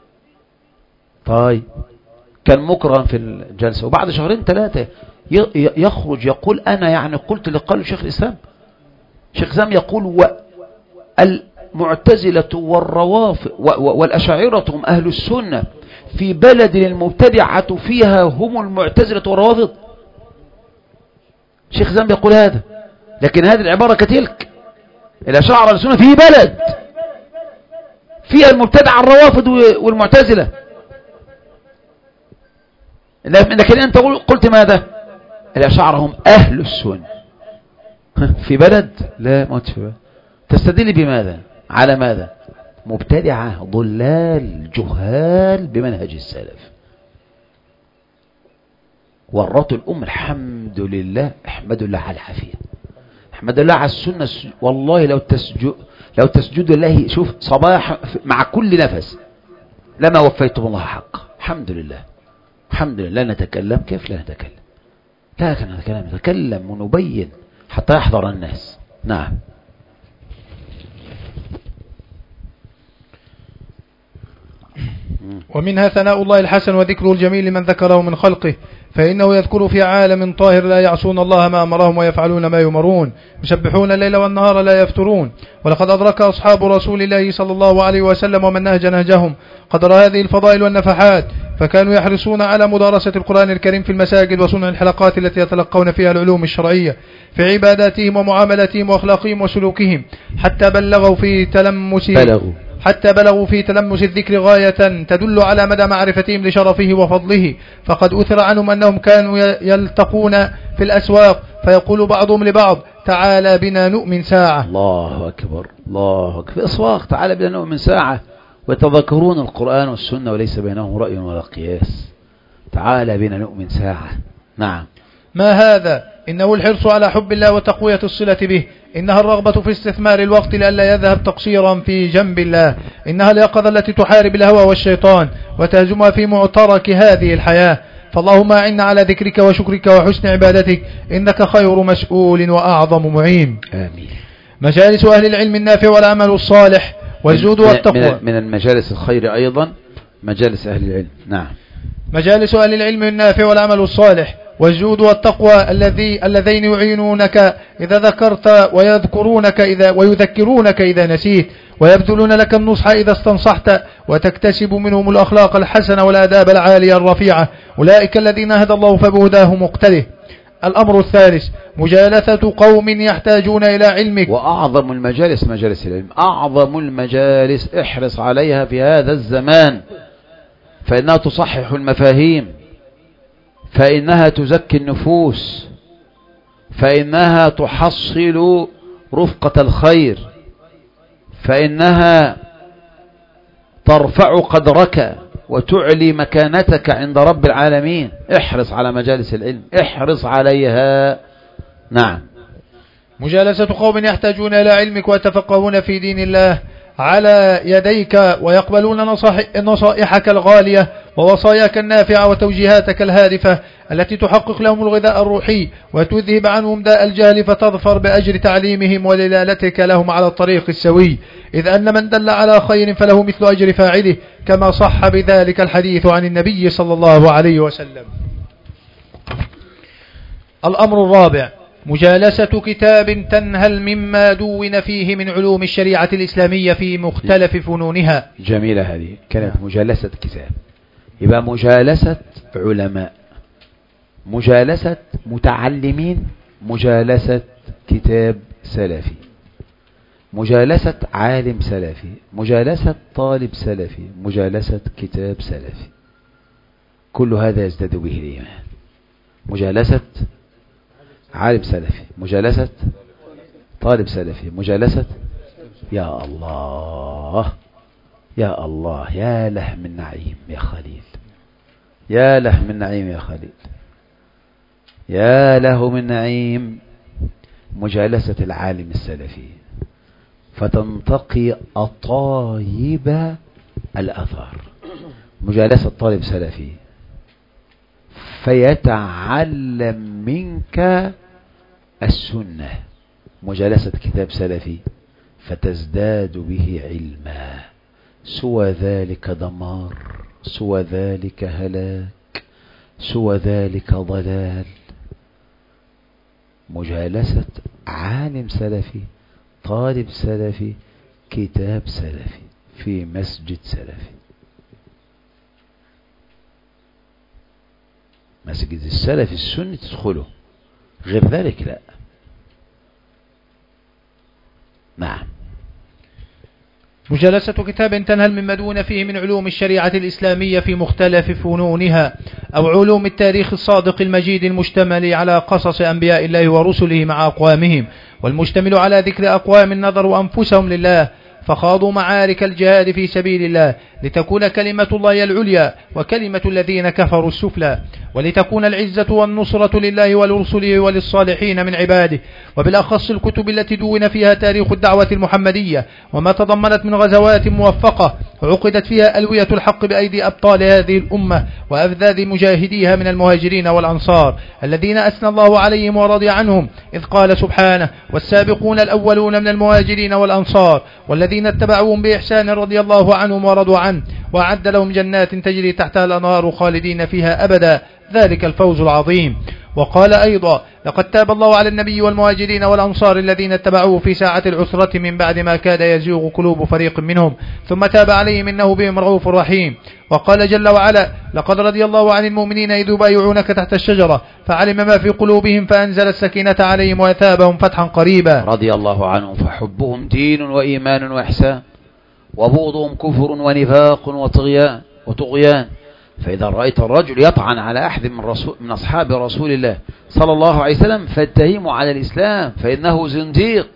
طيب كان مكرم في الجلسة، وبعد شهرين ثلاثة يخرج يقول انا يعني قلت اللي قاله شيخ الاسلام. شيخ الاسلام يقول المعتزلة والروافض والاشاعرة هم اهل السنة في بلد المبتدعة فيها هم المعتزلة والروافض. شيخ الاسلام يقول هذا، لكن هذه العبارة كتلك. الأشاعرة السنة في بلد فيها المبتدع الروافض والمعتزلة، لكن أنت قلت ماذا؟ الأشاعرة هم أهل السنة في بلد، لا ما في بلد. تستدل بماذا؟ على ماذا؟ مبتدعة ضلال جهال بمنهج السلف، ورطوا الأم. الحمد لله، احمد الله على العافية، احمد الله على السنة. والله لو تسجد الله شوف صباح مع كل نفس لما وفيتم الله حق. الحمد لله، الحمد لله. نتكلم كيف لا نتكلم؟ لا نتكلم ونبين حتى يحضر الناس. نعم. ومنها ثناء الله الحسن وذكره الجميل لمن ذكره من خلقه، فإنه يذكر في عالم طاهر لا يعصون الله ما أمرهم ويفعلون ما يؤمرون، يسبحون الليل والنهار لا يفترون. ولقد أدرك أصحاب رسول الله صلى الله عليه وسلم ومن نهج نهجهم قدر هذه الفضائل والنفحات، فكانوا يحرصون على مدارسة القرآن الكريم في المساجد وصنع الحلقات التي يتلقون فيها العلوم الشرعية في عباداتهم ومعاملاتهم وأخلاقهم وسلوكهم، حتى بلغوا في تلمس الذكر غاية تدل على مدى معرفتهم لشرفه وفضله. فقد أثر عنهم أنهم كانوا يلتقون في الأسواق فيقول بعضهم لبعض تعالى بنا نؤمن ساعة. الله أكبر، الله أكبر. في الأسواق تعالى بنا نؤمن ساعة، ويتذكرون القرآن والسنة وليس بينهم رأي ولا قياس. تعالى بنا نؤمن ساعة. نعم. ما هذا؟ إنه الحرص على حب الله وتقوية الصلة به، إنها الرغبة في استثمار الوقت لئلا يذهب تقصيرا في جنب الله، إنها اليقظة التي تحارب الهوى والشيطان وتهزمها في معترك هذه الحياة. فاللهم أعنا على ذكرك وشكرك وحسن عبادتك، إنك خير مسؤول وأعظم معين. آمين. مجالس أهل العلم النافع والعمل الصالح والزهد والتقوى. من المجالس الخير أيضا مجالس أهل العلم. نعم. مجالس أهل العلم النافع والعمل الصالح والجود والتقوى اللذين يعينونك إذا ذكرت ويذكرونك إذا نسيت، ويبذلون لك النصح إذا استنصحت، وتكتسب منهم الأخلاق الحسنة والآداب العالية الرفيعة. أولئك الذين هدى الله فبهداه مقتده. الأمر الثالث مجالسة قوم يحتاجون إلى علمك. وأعظم المجالس مجالس العلم، أعظم المجالس احرص عليها في هذا الزمان، فإنها تصحح المفاهيم، فإنها تزكي النفوس، فإنها تحصل رفقة الخير، فإنها ترفع قدرك وتعلي مكانتك عند رب العالمين. احرص على مجالس العلم، احرص عليها. نعم. مجالسة قوم يحتاجون إلى علمك ويتفقهون في دين الله على يديك ويقبلون نصائحك الغالية ووصاياك النافعة وتوجيهاتك الهادفة التي تحقق لهم الغذاء الروحي وتذهب عنهم داء الجهل، فتظفر بأجر تعليمهم ودلالتك لهم على الطريق السوي، إذ أن من دل على خير فله مثل أجر فاعله، كما صح بذلك الحديث عن النبي صلى الله عليه وسلم. الأمر الرابع مجالسة كتاب تنهل مما دون فيه من علوم الشريعة الإسلامية في مختلف فنونها. جميلة هذه كانت مجالسة كتاب، يبقى مجالسة علماء، مجالسة متعلمين، مجالسة كتاب سلفي، مجالسة عالم سلفي، مجالسة طالب سلفي، مجالسة كتاب سلفي، كل هذا يزداد به الإيمان. مجالسة عالم سلفي، مجالسة طالب سلفي، مجالسة يا الله يا الله، يا له من نعيم يا خليل، يا له من نعيم يا خليل، يا له من نعيم. مجالسة العالم السلفي فتنتقي أطايب الأثر، مجالسة طالب سلفي فيتعلم منك السنة، مجالسة كتاب سلفي فتزداد به علما، سوى ذلك دمار، سوى ذلك هلاك، سوى ذلك ضلال. مجالسة عالم سلفي، طالب سلفي، كتاب سلفي في مسجد سلفي. مسجد السلف السني تدخله، غير ذلك لا. نعم. مجالسة كتاب تنهل مما دون فيه من علوم الشريعة الإسلامية في مختلف فنونها، أو علوم التاريخ الصادق المجيد المشتمل على قصص أنبياء الله ورسله مع أقوامهم، والمشتمل على ذكر أقوام نظروا أنفسهم لله فخاضوا معارك الجهاد في سبيل الله لتكون كلمة الله العليا وكلمة الذين كفروا السفلى، ولتكون العزة والنصرة لله ولرسله وللصالحين من عباده، وبالأخص الكتب التي دون فيها تاريخ الدعوة المحمدية وما تضمنت من غزوات موفقة عقدت فيها ألوية الحق بأيدي أبطال هذه الأمة وأفذاذ مجاهديها من المهاجرين والأنصار الذين أثنى الله عليهم ورضي عنهم، إذ قال سبحانه: والسابقون الأولون من المهاجرين والأنصار والذين اتبعوهم بإحسان رضي الله عنهم ورضوا عنه وأعد لهم جنات تجري تحتها الأنهار خالدين فيها أبدا، ذلك الفوز العظيم. وقال أيضا: لقد تاب الله على النبي والمهاجرين والأنصار الذين اتبعوه في ساعة العسرة من بعد ما كاد يزيغ قلوب فريق منهم ثم تاب عليهم إنه بهم رؤوف رحيم. وقال جل وعلا: لقد رضي الله عن المؤمنين إذ يبايعونك تحت الشجرة فعلم ما في قلوبهم فأنزل السكينة عليهم وأثابهم فتحا قريبا. رضي الله عنهم فحبهم دين وإيمان وإحسان، وبغضهم كفر ونفاق وطغيان. فإذا رأيت الرجل يطعن على أحد من أصحاب رسول الله صلى الله عليه وسلم فاتهموا على الإسلام فإنه زنديق.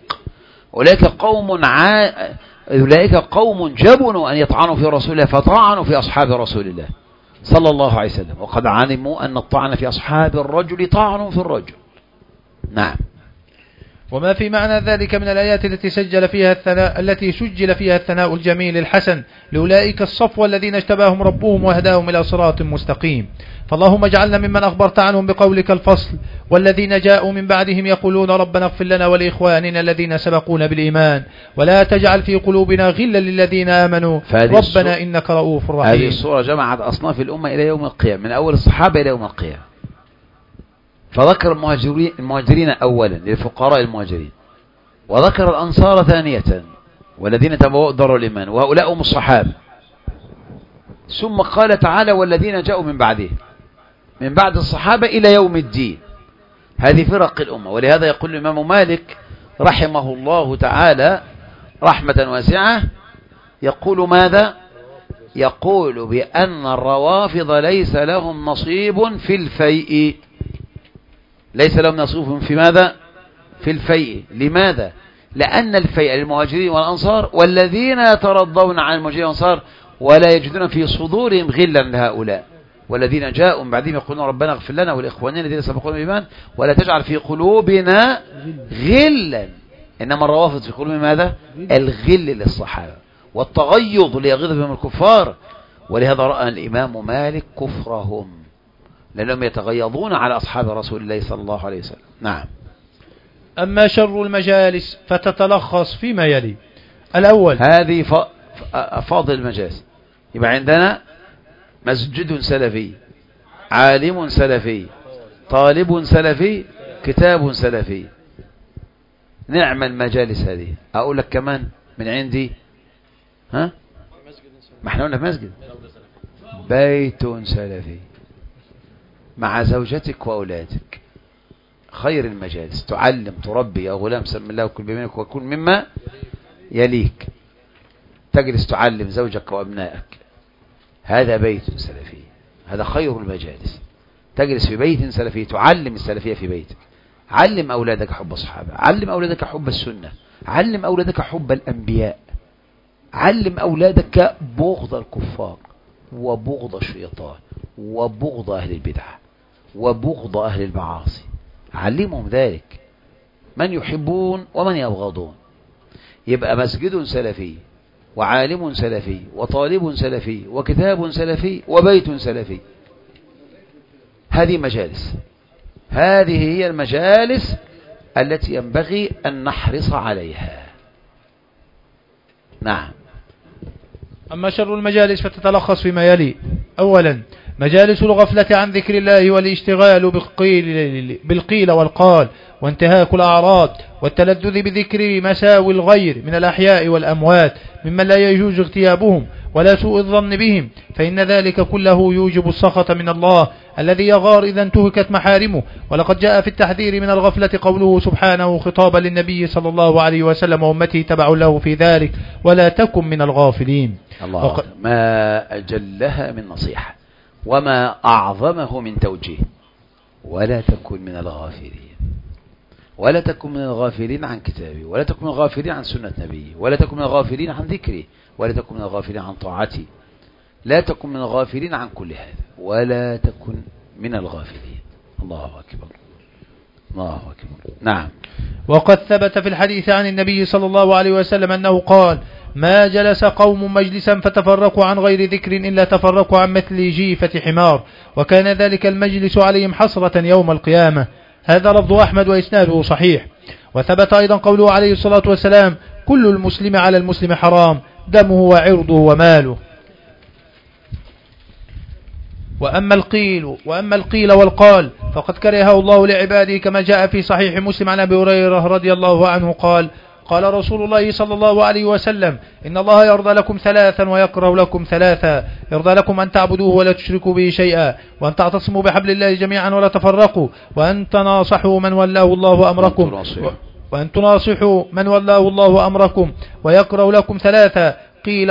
أولئك قوم جبنوا أن يطعنوا في رسول الله فطعنوا في أصحاب رسول الله صلى الله عليه وسلم، وقد علموا أن الطعن في أصحاب الرجل طعن في الرجل. نعم. وما في معنى ذلك من الآيات التي سجل فيها الثناء الجميل الحسن لأولئك الصفوة الذين اجتباهم ربهم وهداهم إلى صراط مستقيم. فاللهم اجعلنا ممن أخبرت عنهم بقولك الفصل: والذين جاءوا من بعدهم يقولون ربنا اغفر لنا ولإخواننا الذين سبقونا بالإيمان ولا تجعل في قلوبنا غلا للذين آمنوا ربنا إنك رؤوف رحيم. هذه الصورة جمعت أصناف الأمة إلى يوم القيامة، من أول الصحابة إلى يوم القيامة. فذكر المهاجرين أولا للفقراء المهاجرين، وذكر الأنصار ثانية والذين تبوأوا دار الإيمان وهؤلاء هم الصحابة، ثم قال تعالى: والذين جاءوا من بعده، من بعد الصحابة إلى يوم الدين. هذه فرق الأمة. ولهذا يقول الإمام مالك رحمه الله تعالى رحمة واسعة، يقول ماذا؟ يقول بأن الروافض ليس لهم نصيب في الفيء. ليس لهم نصيب في ماذا؟ في الفيء. لماذا؟ لأن الفيء للمهاجرين والأنصار، والذين يترضون عن المهاجرين والأنصار ولا يجدون في صدورهم غلا لهؤلاء، والذين جاءوا من بعدهم يقولون ربنا اغفر لنا ولإخواننا الذين سبقونا بالإيمان ولا تجعل في قلوبنا غلا. إنما الروافض في قلوبهم ماذا؟ الغل للصحابة والتغيظ ليغيظ بهم الكفار. ولهذا رأى الإمام مالك كفرهم لأنهم يتغيظون على أصحاب رسول الله صلى الله عليه وسلم. نعم. أما شر المجالس فتتلخص فيما يلي: الأول، هذه فاضل المجالس. يبقى عندنا مسجد سلفي، عالم سلفي، طالب سلفي، كتاب سلفي. نعم المجالس هذه. أقول لك كمان من عندي، ها، ما احنا قلنا في مسجد، بيت سلفي مع زوجتك وأولادك. خير المجالس، تعلم تربي يا غلام سم الله وكل بيمينك وكن مما يليك. تجلس تعلم زوجك وأبنائك، هذا بيت سلفي، هذا خير المجالس. تجلس في بيت سلفي، تعلم السلفية في بيتك. علم أولادك حب الصحابة، علم أولادك حب السنة، علم أولادك حب الأنبياء، علم أولادك بغض الكفار وبغض الشيطان وبغض أهل البدع وبغض أهل المعاصي. علمهم ذلك، من يحبون ومن يبغضون. يبقى مسجد سلفي وعالم سلفي وطالب سلفي وكتاب سلفي وبيت سلفي. هذه مجالس، هذه هي المجالس التي ينبغي أن نحرص عليها. نعم. أما شر المجالس فتتلخص فيما يلي: أولا مجالس الغفلة عن ذكر الله والاشتغال بالقيل والقال وانتهاك الأعراض والتلذذ بذكر مساوي الغير من الأحياء والأموات ممن لا يجوز اغتيابهم ولا سوء الظن بهم، فإن ذلك كله يوجب السخط من الله الذي يغار إذا انتهكت محارمه. ولقد جاء في التحذير من الغفلة قوله سبحانه خطابا للنبي صلى الله عليه وسلم وأمته تبع له في ذلك: ولا تكن من الغافلين. الله ما أجلها من نصيحة وما أعظمه من توجيه. ولا تكن من الغافلين، ولا تكن من الغافلين عن كتابي، ولا تكن من الغافلين عن سنة نبي، ولا تكن من الغافلين عن ذكري، ولا تكن من الغافلين عن طاعتي. لا تكن من الغافلين عن كل هذا، ولا تكن من الغافلين. الله أكبر، الله أكبر. نعم. وقد ثبت في الحديث عن النبي صلى الله عليه وسلم أنه قال: ما جلس قوم مجلسا فتفرقوا عن غير ذكر إلا تفرقوا عن مثل جيفة حمار، وكان ذلك المجلس عليهم حسرة يوم القيامة. هذا لفظ أحمد وإسناده صحيح. وثبت أيضا قوله عليه الصلاة والسلام: كل المسلم على المسلم حرام، دمه وعرضه وماله. وأما القيل والقال فقد كرهه الله لعباده، كما جاء في صحيح مسلم عن أبي هريرة رضي الله عنه قال: قال رسول الله صلى الله عليه وسلم: إن الله يرضى لكم ثلاثا ويكره لكم ثلاثا: يرضى لكم أن تعبدوه ولا تشركوا به شيئا، وأن تعتصموا بحبل الله جميعا ولا تفرقوا، وأن تناصحوا من ولاه الله أمركم، ويكره لكم ثلاثا: قيل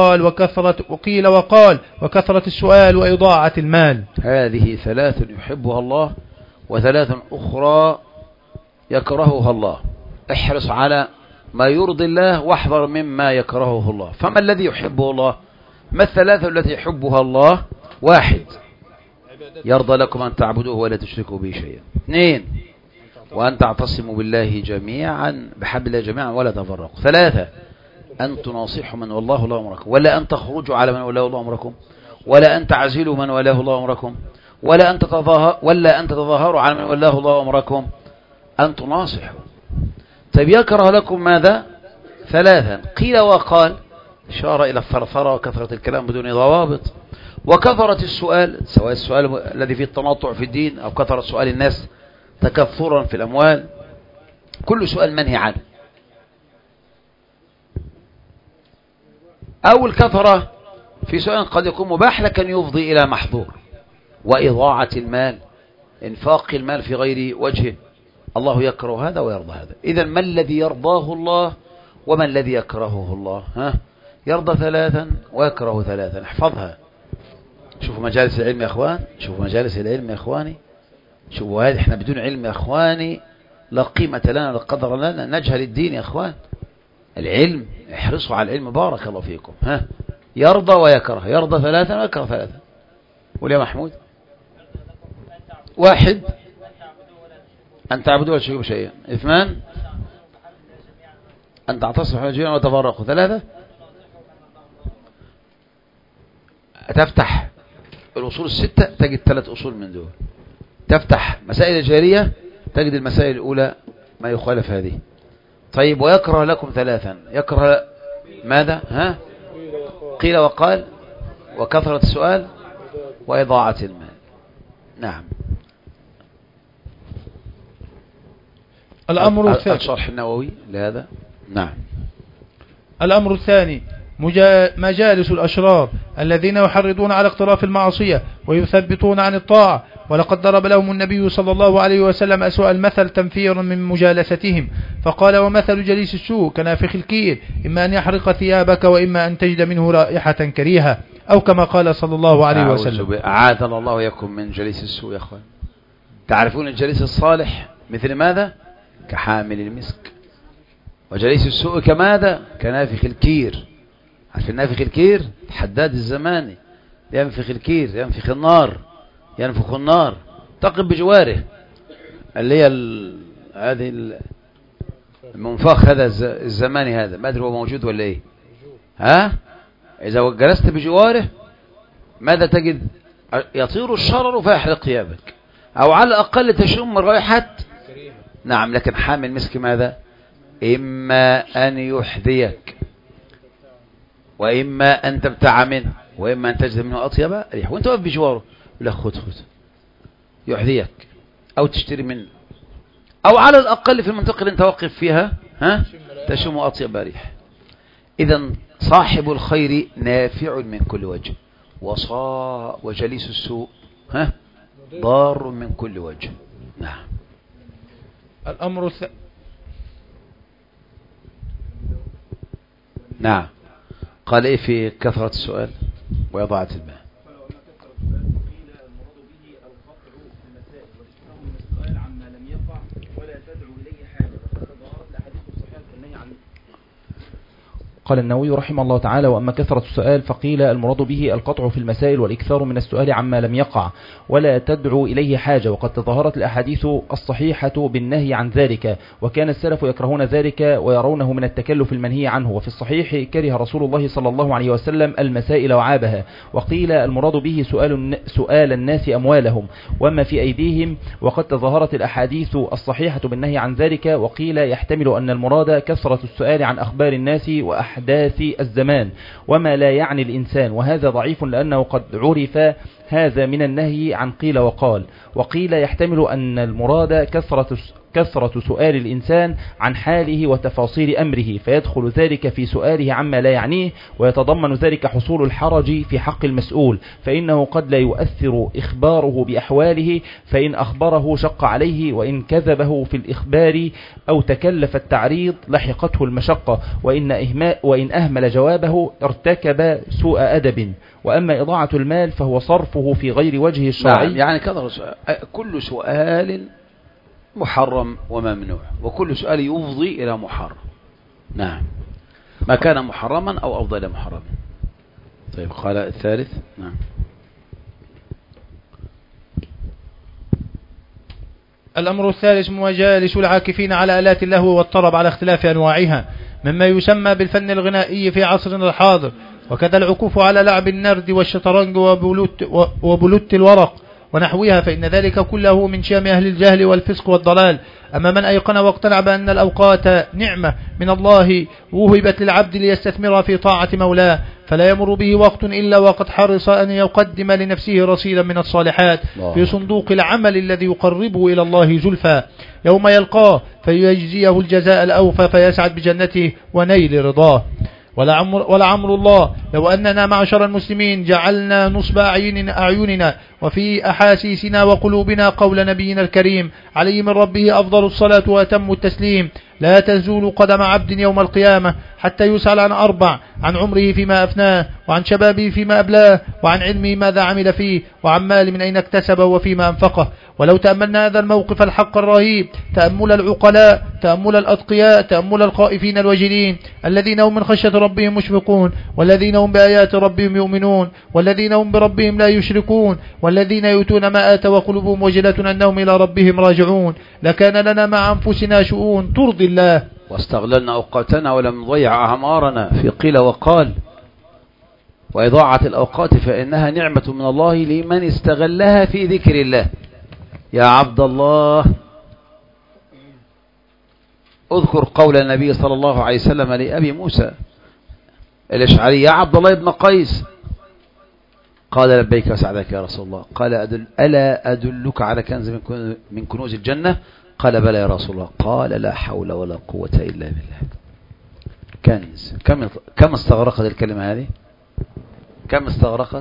وقال وكثرة السؤال وإضاعة المال. هذه ثلاث يحبها الله وثلاث أخرى يكرهها الله. احرص على ما يرضي الله واحذر مما يكرهه الله. فما الذي يحبه الله؟ ما الثلاثة التي يحبها الله؟ واحد: يرضى لكم أن تعبدوه ولا تشركوا به شيئا. اثنين: وأن تعتصموا بالله جميعا بحبل الله جميعا ولا تفرقوا. ثلاثة: أن تناصحوا من والله الله أمركم، ولا أن تخرجوا على من والله الله أمركم، ولا أن تعزلوا من والله الله أمركم، ولا أن تتظاهروا على من والله الله أمركم، أن تناصحوا. طيب يكره لكم ماذا؟ ثلاثا: قيل وقال، إشارة إلى الثرثرة وكثرة الكلام بدون ضوابط، وكثرة السؤال، سواء السؤال الذي فيه التنطع في الدين أو كثرة سؤال الناس تكثرا في الأموال، كل سؤال منهي عنه. أو الكثرة في سؤال قد يكون مباح لكن يفضي إلى محظور، وإضاعة المال، إنفاق المال في غير وجهه. الله يكره هذا ويرضى هذا. إذن ما الذي يرضاه الله وما الذي يكرهه الله؟ يرضى ثلاثا ويكره ثلاثا. احفظها. شوفوا مجالس العلم يا أخوان، شوفوا مجالس العلم يا أخواني، شوفوا هذه. احنا بدون علم يا أخواني لا قيمة لنا لا قدر لنا، نجهل الدين يا أخوان. العلم، احرصوا على العلم، بارك الله فيكم. يرضى ويكره، يرضى ثلاثا ويكره ثلاثا. قول يا محمود. واحد: أن تعبدوا ولا تشركوا بشيئا. اثنان: أن تعتصموا بحبل الله جميعا ولا تفرقوا. ثلاثة: تفتح الأصول الستة تجد 3 أصول من دول. تفتح مسائل الجارية تجد المسائل الأولى ما يخالف هذه. طيب ويكره لكم ثلاثا، يكره ماذا؟ قيل وقال وكثرة السؤال وإضاعة المال. نعم. الأمر الثاني الشرح النووي لهذا. نعم. الأمر الثاني مجالس الأشرار الذين يحرضون على اقتراف المعصية ويثبطون عن الطاعة، ولقد ضرب لهم النبي صلى الله عليه وسلم أسوأ المثل تنفيرا من مجالستهم، فقال: ومثل جليس السوء كنافخ الكير، إما أن يحرق ثيابك وإما أن تجد منه رائحة كريهة، أو كما قال صلى الله عليه وسلم. أعاذنا الله ويكم من جليس السوء يا أخوان. تعرفون الجليس الصالح مثل ماذا؟ كحامل المسك. وجليس السوء كماذا؟ كنافخ الكير. عارف النافخ الكير؟ الحداد الزماني ينفخ الكير، ينفخ النار، ينفخ النار، تقف بجواره، اللي هي هذه المنفخ هذا الزماني هذا، ما أدري هو موجود ولا إيه. ها؟ إذا جلست بجواره ماذا تجد؟ يطير الشرر فيحرق ثيابك، أو على الأقل تشم رائحة. نعم. لكن حامل مسك ماذا؟ إما أن يحذيك، وإما أن تبتع منه، وإما أن تجد منه أطيب ريح، وأنت واقف بجواره يقول لك خذ يحذيك، أو تشتري منه، أو على الأقل في المنطقة اللي أنت واقف فيها تشم أطيب ريح. إذا صاحب الخير نافع من كل وجه، وجليس السوء ضار من كل وجه. نعم. الأمر نعم. قال إيه في كثرة السؤال وإضاعة الماء؟ قال النووي رحمه الله تعالى: وأما كثرة السؤال فقيل المراد به القطع في المسائل والإكثار من السؤال عما لم يقع ولا تدعو إليه حاجة، وقد تظاهرت الأحاديث الصحيحة بالنهي عن ذلك، وكان السلف يكرهون ذلك ويرونه من التكلف المنهي عنه. وفي الصحيح كره رسول الله صلى الله عليه وسلم المسائل وعابها. وقيل المراد به سؤال الناس أموالهم وما في أيديهم، وقد تظاهرت الأحاديث الصحيحة بالنهي عن ذلك. وقيل يحتمل أن المراد كثرة السؤال عن أخبار الناس وأحداث الزمان وما لا يعني الإنسان، وهذا ضعيف لأنه قد عرف هذا من النهي عن قيل وقال. وقيل يحتمل أن المراد كثرة سؤال الإنسان عن حاله وتفاصيل أمره، فيدخل ذلك في سؤاله عما لا يعنيه، ويتضمن ذلك حصول الحرج في حق المسؤول، فإنه قد لا يؤثر إخباره بأحواله، فإن أخبره شق عليه، وإن كذبه في الإخبار أو تكلف التعريض لحقته المشقة، وإن أهمل جوابه ارتكب سوء أدب. وأما إضاعة المال فهو صرفه في غير وجهه الشرعي. نعم. يعني كل سؤال محرم وممنوع، وكل سؤال يفضي إلى محرم. نعم. ما كان محرما أو أفضل إلى محرم. طيب. قال الثالث. نعم. الأمر الثالث مجالس العاكفين على آلات اللهو والطرب على اختلاف أنواعها، مما يسمى بالفن الغنائي في عصرنا الحاضر، وكذا العكوف على لعب النرد والشطرنج وبلوت الورق ونحوها، فإن ذلك كله من شام أهل الجهل والفسق والضلال. أما من أيقن واقتنع بأن الأوقات نعمة من الله وهبت للعبد ليستثمرها في طاعة مولاه، فلا يمر به وقت إلا وقد حرص أن يقدم لنفسه رصيدا من الصالحات في صندوق العمل الذي يقربه إلى الله زلفى يوم يلقاه، فيجزيه الجزاء الأوفى فيسعد بجنته ونيل رضاه. ولعمر الله لو أننا معشر المسلمين جعلنا نصب أعيننا وفي أحاسيسنا وقلوبنا قول نبينا الكريم عليه من ربه أفضل الصلاة وأتم التسليم: لا تزول قدم عبد يوم القيامة حتى يسأل عن أربع: عن عمره فيما أفناه، وعن شبابه فيما أبلاه، وعن علمه ماذا عمل فيه، وعن مال من أين اكتسبه وفيما أنفقه. ولو تأملنا هذا الموقف الحق الرهيب تأمل العقلاء، تأمل الأتقياء، تأمل الخائفين الوجلين الذين هم من خشية ربهم مشفقون، والذين هم بآيات ربهم يؤمنون، والذين هم بربهم لا يشركون، والذين يؤتون ما آتوا وقلوبهم وجلة أنهم إلى ربهم راجعون، لكان لنا مع أنفسنا شؤون ترضي الله، واستغللنا أوقاتنا ولم نضيع أعمارنا في قيل وقال. وإضاعة الأوقات فإنها نعمة من الله لمن استغلها في ذكر الله. يا عبد الله، اذكر قول النبي صلى الله عليه وسلم لأبي موسى الأشعري: يا عبد الله بن قيس، قال لبيك وسعدك يا رسول الله. قال ألا أدلك على كنز من كنوز الجنة؟ قال بلى يا رسول الله. قال لا حول ولا قوة إلا بالله. كنز. كم استغرقت الكلمة هذه؟ كم استغرقت؟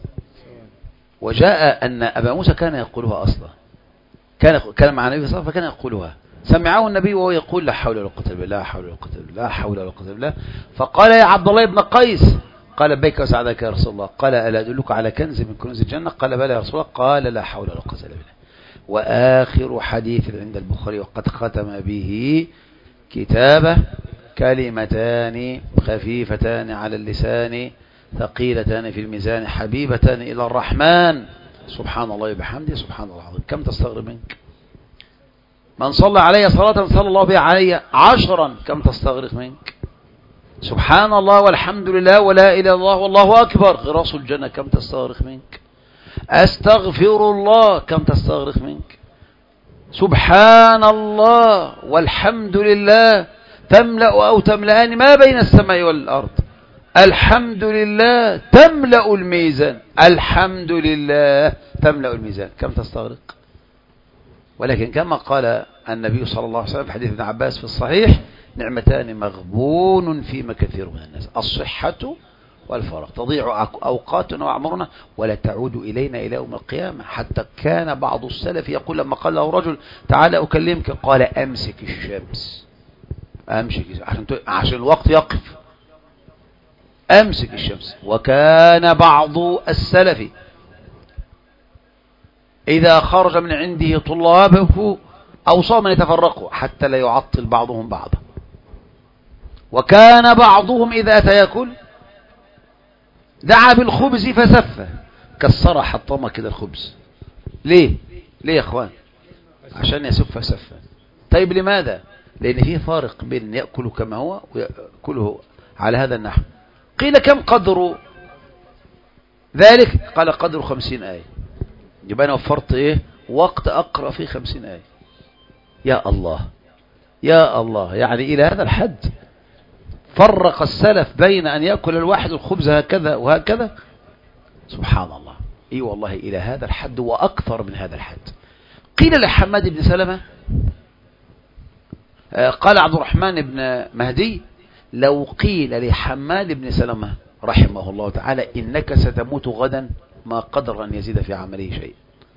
وجاء أن أبا موسى كان يقولها أصلا، كان مع النبي صلى الله عليه وسلم فكان يقولها، سمعه النبي وهو يقول لا حول ولا قوة إلا بالله، لا حول ولا قوة إلا بالله، لا حول ولا قوة إلا بالله. فقال يا عبد الله بن قيس، قال لبيك وسعدك يا رسول الله. قال ألا أدلك على كنز من كنوز الجنة؟ قال بلى يا رسول الله. قال لا حول ولا قوة إلا بالله. وآخر حديث عند البخاري وقد ختم به كتابه: كلمتان خفيفتان على اللسان ثقيلتان في الميزان حبيبتان إلى الرحمن سبحان الله وبحمده سبحان الله العظيم. كم تستغرب منك؟ من صلى علي صلاة صلى الله بها علي 10. كم تستغرق منك؟ سبحان الله والحمد لله ولا إله إلا الله والله أكبر غراس الجنة. كم تستغرق منك؟ أستغفر الله. كم تستغرق منك؟ سبحان الله والحمد لله تملأ أو تملأان ما بين السماء والأرض. الحمد لله تملأ الميزان. الحمد لله تملأ الميزان. كم تستغرق؟ ولكن كما قال النبي صلى الله عليه وسلم في حديث ابن عباس في الصحيح: نعمتان مغبون فيما كثير من الناس، الصحة والفراغ، تضيع أوقاتنا وأعمارنا ولا تعود إلينا إلى يوم القيامة. حتى كان بعض السلف يقول لما قال له رجل تعالى أكلمك، قال أمسك الشمس. أمسك عشان الوقت يقف. أمسك الشمس. وكان بعض السلف إذا خرج من عنده طلابه أوصاهم أن يتفرقوا حتى لا يعطل بعضهم بعضا. وكان بعضهم إذا أتى يأكل دعا بالخبز فسفه، كسر حطمه كده الخبز. ليه يا أخوان؟ عشان يسف سفه. طيب لماذا؟ لأن فيه فارق بين يأكل كما هو ويأكله على هذا النحو. قيل كم قدر ذلك؟ قال قدر 50 آية. يبقى أنا وفرت وقت أقرأ فيه 50 آية. يا الله يا الله، يعني إلى هذا الحد فرق السلف بين أن يأكل الواحد الخبز هكذا وهكذا. سبحان الله. والله إلى هذا الحد وأكثر من هذا الحد. قيل لحماد بن سلمة، قال عبد الرحمن بن مهدي: لو قيل لحماد بن سلمة رحمه الله تعالى إنك ستموت غدا ما قدر أن يزيد في عمله شيء.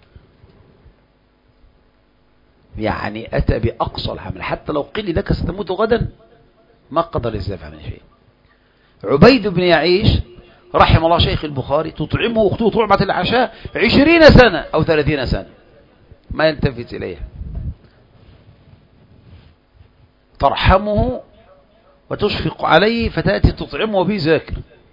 يعني أتى بأقصى الحمل، حتى لو قيل لك ستموت غدا ما قدر يزيد في عمله شيء. عبيد بن يعيش رحمه الله شيخ البخاري تطعمه أخته طعمة العشاء 20 سنة أو 30 سنة ما يلتفت إليها، ترحمه وتشفق عليه فتأتي تطعمه وبه ذاكر.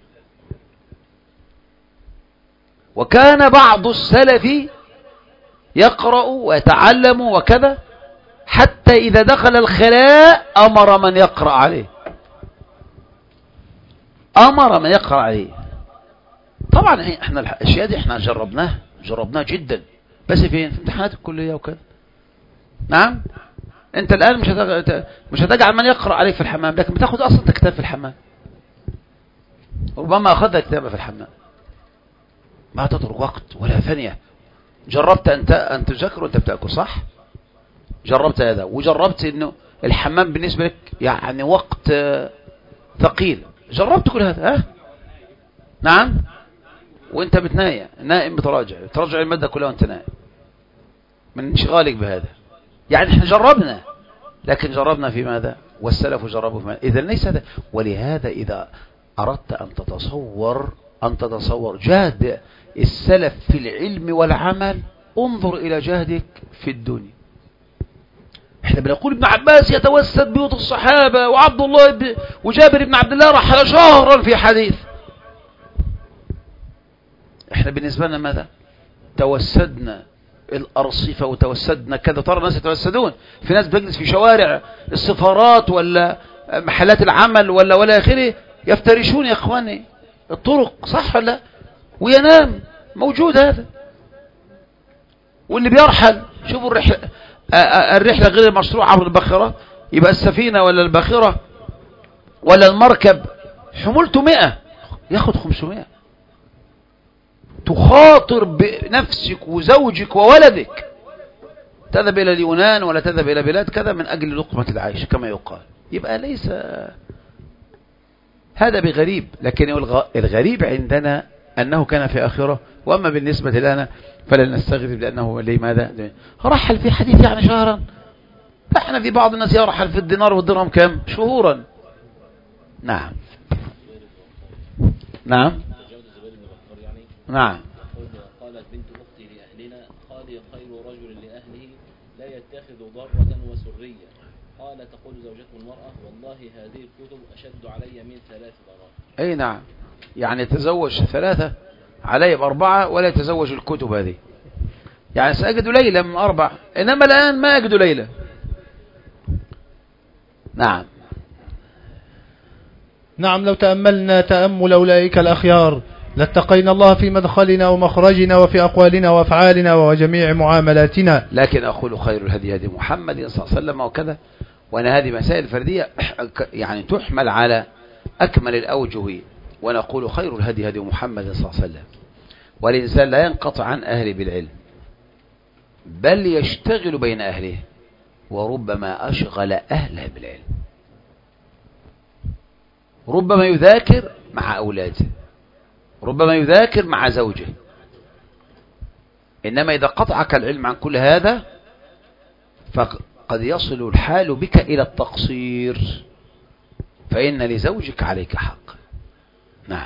وكان بعض السلف يقرأ ويتعلم وكذا حتى إذا دخل الخلاء أمر من يقرأ عليه، أمر من يقرأ عليه. طبعا احنا الاشياء دي احنا جربناها جدا، بس فين؟ في امتحانات الكلية وكذا. نعم، انت الآن مش هتجعل من يقرأ عليك في الحمام، لكن بتاخد أصلا كتاب في الحمام، ربما أخذ كتابة في الحمام، ما تترك وقت ولا ثانية. جربت أن تذاكر وأنت بتأكل، صح؟ جربت هذا، وجربت إنه الحمام بالنسبة لك يعني وقت ثقيل، جربت كل هذا. ها؟ نعم، وأنت نائم بتراجع المادة كلها وأنت نائم من انشغالك بهذا. يعني احنا جربنا، لكن جربنا في ماذا؟ والسلف جربوا في ماذا؟ إذا ليس هذا. ولهذا إذا أردت أن تتصور جهد السلف في العلم والعمل، انظر إلى جهدك في الدنيا. احنا بنقول ابن عباس يتوسد بيوت الصحابة، وعبد الله وجابر بن عبد الله رحل شهرا في حديث. احنا بالنسبة لنا ماذا؟ توسدنا الأرصفة وتوسدنا كذا. ترى الناس يتوسدون، في ناس بيجلس في شوارع السفارات ولا محلات العمل ولا آخره يفترشون يا اخواني الطرق، صح ولا؟ وينام، موجود هذا. واللي بيرحل، شوفوا الرحلة غير المشروع عبر الباخرة، يبقى السفينة ولا الباخرة ولا المركب حمولته 100 ياخد 500. تخاطر بنفسك وزوجك وولدك، تذهب إلى اليونان ولا تذهب إلى بلاد كذا من أجل لقمة العيش كما يقال، يبقى ليس هذا بغريب. لكن الغريب عندنا أنه كان في آخرة، وأما بالنسبة لنا فلن نستغرب لأنه لماذا رحل في حديث يعني شهرا. احنا في بعض الناس يرحل في الدينار والدرهم كم شهورا. نعم نعم نعم. قالت بنت أختي لأهلنا خالي خير رجل لأهله لا يتخذ ضرة وسرية. قال تقول زوجته المرأة والله هذه الكتب أشد علي من 3 ضرات. أي نعم، يعني تزوج 3 علي ب4 ولا يتزوج الكتب هذه، يعني سأجد ليلة من 4 إنما الآن ما أجد ليلة. نعم نعم. لو تأملنا تأمل أولئك الأخيار لاتقينا الله في مدخلنا ومخرجنا وفي أقوالنا وأفعالنا وجميع معاملاتنا. لكن أقول خير الهدي هدي محمد صلى الله عليه وسلم وكذا، وأنا هذه مسائل فردية يعني تحمل على أكمل الأوجه، ونقول خير الهدي هدي محمد صلى الله عليه وسلم. والإنسان لا ينقطع عن أهله بالعلم، بل يشتغل بين أهله، وربما أشغل أهله بالعلم، ربما يذاكر مع أولاده، ربما يذاكر مع زوجه. إنما إذا قطعك العلم عن كل هذا فقد يصل الحال بك إلى التقصير، فإن لزوجك عليك حق. نعم.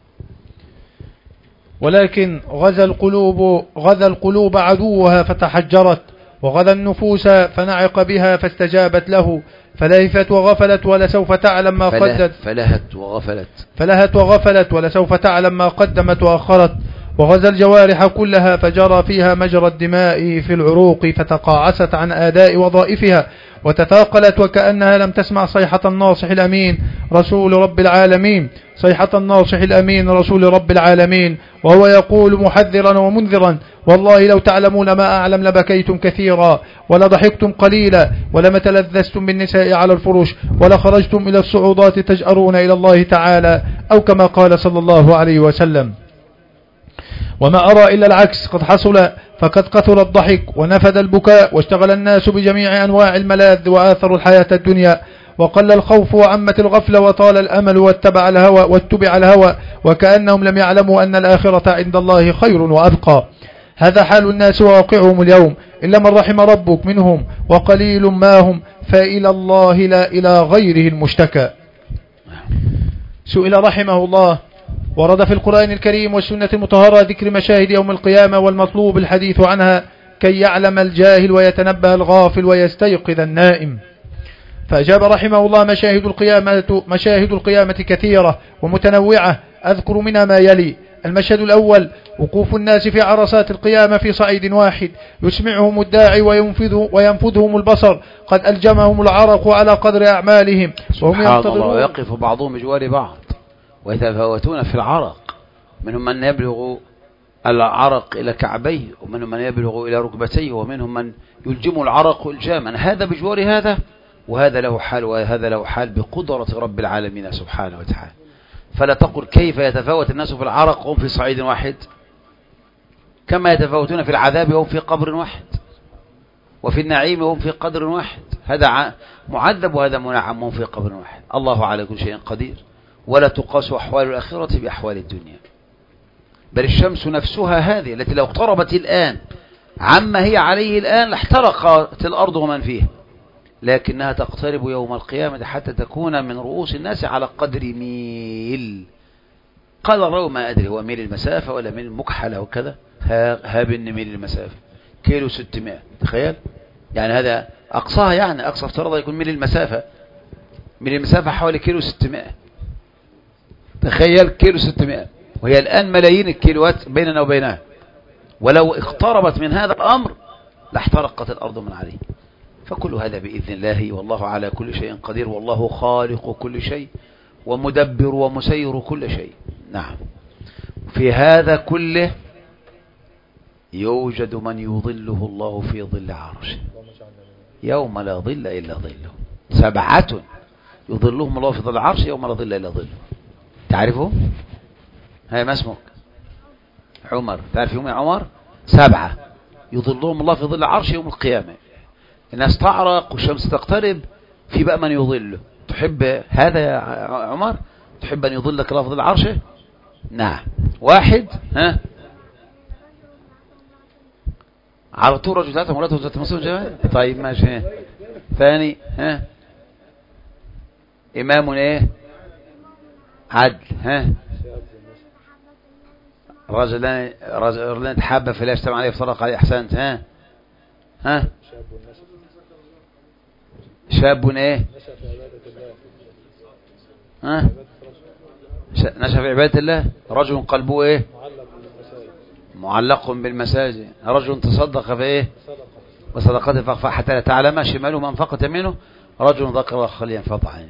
ولكن غذى القلوب عدوها فتحجرت، وغذى النفوس فنعق بها فاستجابت له، فلهفت وغفلت ولسوف تعلم ما قدمت. فلهت وغفلت ولسوف تعلم ما قدمت وأخرت. وغزى الجوارح كلها فجرى فيها مجرى الدماء في العروق، فتقاعست عن آداء وظائفها وتثاقلت، وكأنها لم تسمع صيحة الناصح الأمين رسول رب العالمين، صيحة الناصح الأمين رسول رب العالمين، وهو يقول محذرا ومنذرا: والله لو تعلمون ما أعلم لبكيتم كثيرا ولضحكتم قليلا ولما تلذذتم بالنساء على الفرش ولخرجتم إلى الصعودات تجأرون إلى الله تعالى، أو كما قال صلى الله عليه وسلم. وما أرى إلا العكس قد حصل، فقد كثر الضحك ونفد البكاء واشتغل الناس بجميع أنواع الملاذ وآثروا الحياة الدنيا، وقل الخوف وعمت الغفلة وطال الأمل واتبع الهوى، وكأنهم لم يعلموا أن الآخرة عند الله خير وأبقى. هذا حال الناس وواقعهم اليوم، إلا من رحم ربك منهم، وقليل ما هم، فإلى الله لا إلى غيره المشتكى. سئل رحمه الله: ورد في القرآن الكريم والسنة المطهرة ذكر مشاهد يوم القيامة والمطلوب الحديث عنها كي يعلم الجاهل ويتنبه الغافل ويستيقظ النائم. فأجاب رحمه الله: مشاهد القيامة كثيرة ومتنوعة، أذكر منها ما يلي. المشهد الأول: وقوف الناس في عرصات القيامة في صعيد واحد، يسمعهم الداعي وينفذهم البصر، قد ألجمهم العرق على قدر أعمالهم، وهم ينتظرون. ويقف بعضهم بجوار بعض ويتفاوتون في العرق، منهم من يبلغ العرق إلى كعبيه، ومنهم من يبلغ إلى ركبتيه، ومنهم من يلجم العرق إلجاما، هذا بجوار هذا، وهذا له حال وهذا له حال بقدرة رب العالمين سبحانه وتعالى. فلا تقل كيف يتفاوت الناس في العرق وهم في صعيد واحد، كما يتفاوتون في العذاب وهم في قبر واحد، وفي النعيم وهم في قدر واحد. هذا معذب وهذا منعم وهم في قبر واحد. الله على كل شيء قدير، ولا تقاس أحوال الآخرة بأحوال الدنيا. بل الشمس نفسها هذه التي لو اقتربت الآن عما هي عليه الآن لاحترقت الأرض ومن فيها، لكنها تقترب يوم القيامة حتى تكون من رؤوس الناس على قدر ميل. قال الراوي: ما أدري هو ميل المسافة ولا ميل المكحلة وكذا، هابن ميل المسافة كيلو 600. تخيل يعني هذا أقصاها، يعني أقصى افتراض يكون ميل المسافة، ميل المسافة حوالي كيلو 600. تخيل كيلو 600، وهي الآن ملايين الكيلوات بيننا وبينها، ولو اقتربت من هذا الأمر لاحترقت الأرض من عليه. فكل هذا بإذن الله، والله على كل شيء قدير، والله خالق كل شيء ومدبر ومسير كل شيء. نعم. في هذا كله يوجد من يظله الله في ظل عرشه يوم لا ظل إلا ظله. 7 يظلهم الله في ظل عرشه يوم لا ظل إلا ظله. تعرفه؟ هاي ما اسمك؟ عمر. تعرف يوم يا عمر؟ 7 يظلهم الله في ظل عرش يوم القيامة. الناس تعرق والشمس تقترب، في بقى من يظله. تحب هذا يا عمر؟ تحب أن يظلك الله في ظل عرشه؟ نعم. 1 ها على طول رجل 3 ومراته ذات مسلم جماعة. طيب ماشي. 2 ها إمام ايه عدل. ها رجلان تحابا فلا يجتمع عليه افترق عليه. أحسنت. ها شاب ايه ها نشأ في عبادة الله. رجل قلبه ايه معلق بالمساجد. رجل تصدق في ايه وصدقته فاخفى حتى لا تعلم شماله ما انفقت يمينه. رجل ذكر الله خاليا فضع عينه.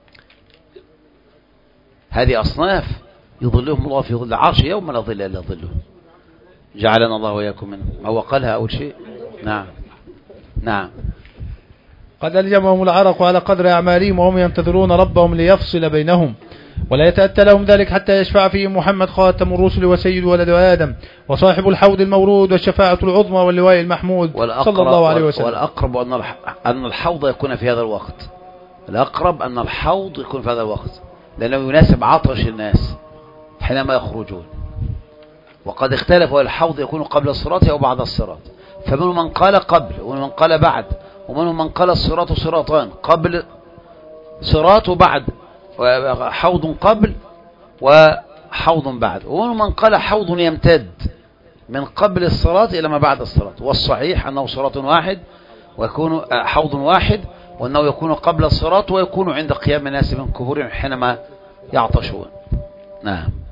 هذه أصناف يظلهم الله في ظل عرش يوم لا ظل إلا ظله. جعلنا الله وإياكم منه. هو قالها أول شيء. نعم نعم. قد ألجمهم العرق على قدر أعمالهم وهم ينتظرون ربهم ليفصل بينهم، ولا يتأتى لهم ذلك حتى يشفع فيه محمد خاتم الرسل وسيد ولد آدم وصاحب الحوض المورود والشفاعة العظمى واللواء المحمود صلى الله عليه وسلم. والأقرب أن الحوض يكون في هذا الوقت. الأقرب أن الحوض يكون في هذا الوقت، لأنه يناسب عطش الناس حينما يخرجون. وقد اختلفوا الحوض يكون قبل الصراط أو بعد الصراط، فمنهم من قال قبل ومنهم من قال بعد، ومنهم من قال الصراط صراطان، قبل صراط وبعد، حوض قبل وحوض بعد، ومنهم من قال حوض يمتد من قبل الصراط إلى ما بعد الصراط. والصحيح أنه صراط واحد ويكون حوض واحد، وأنه يكون قبل الصراط ويكون عند قيام الناس من قبورهم حينما يعطشون. نعم.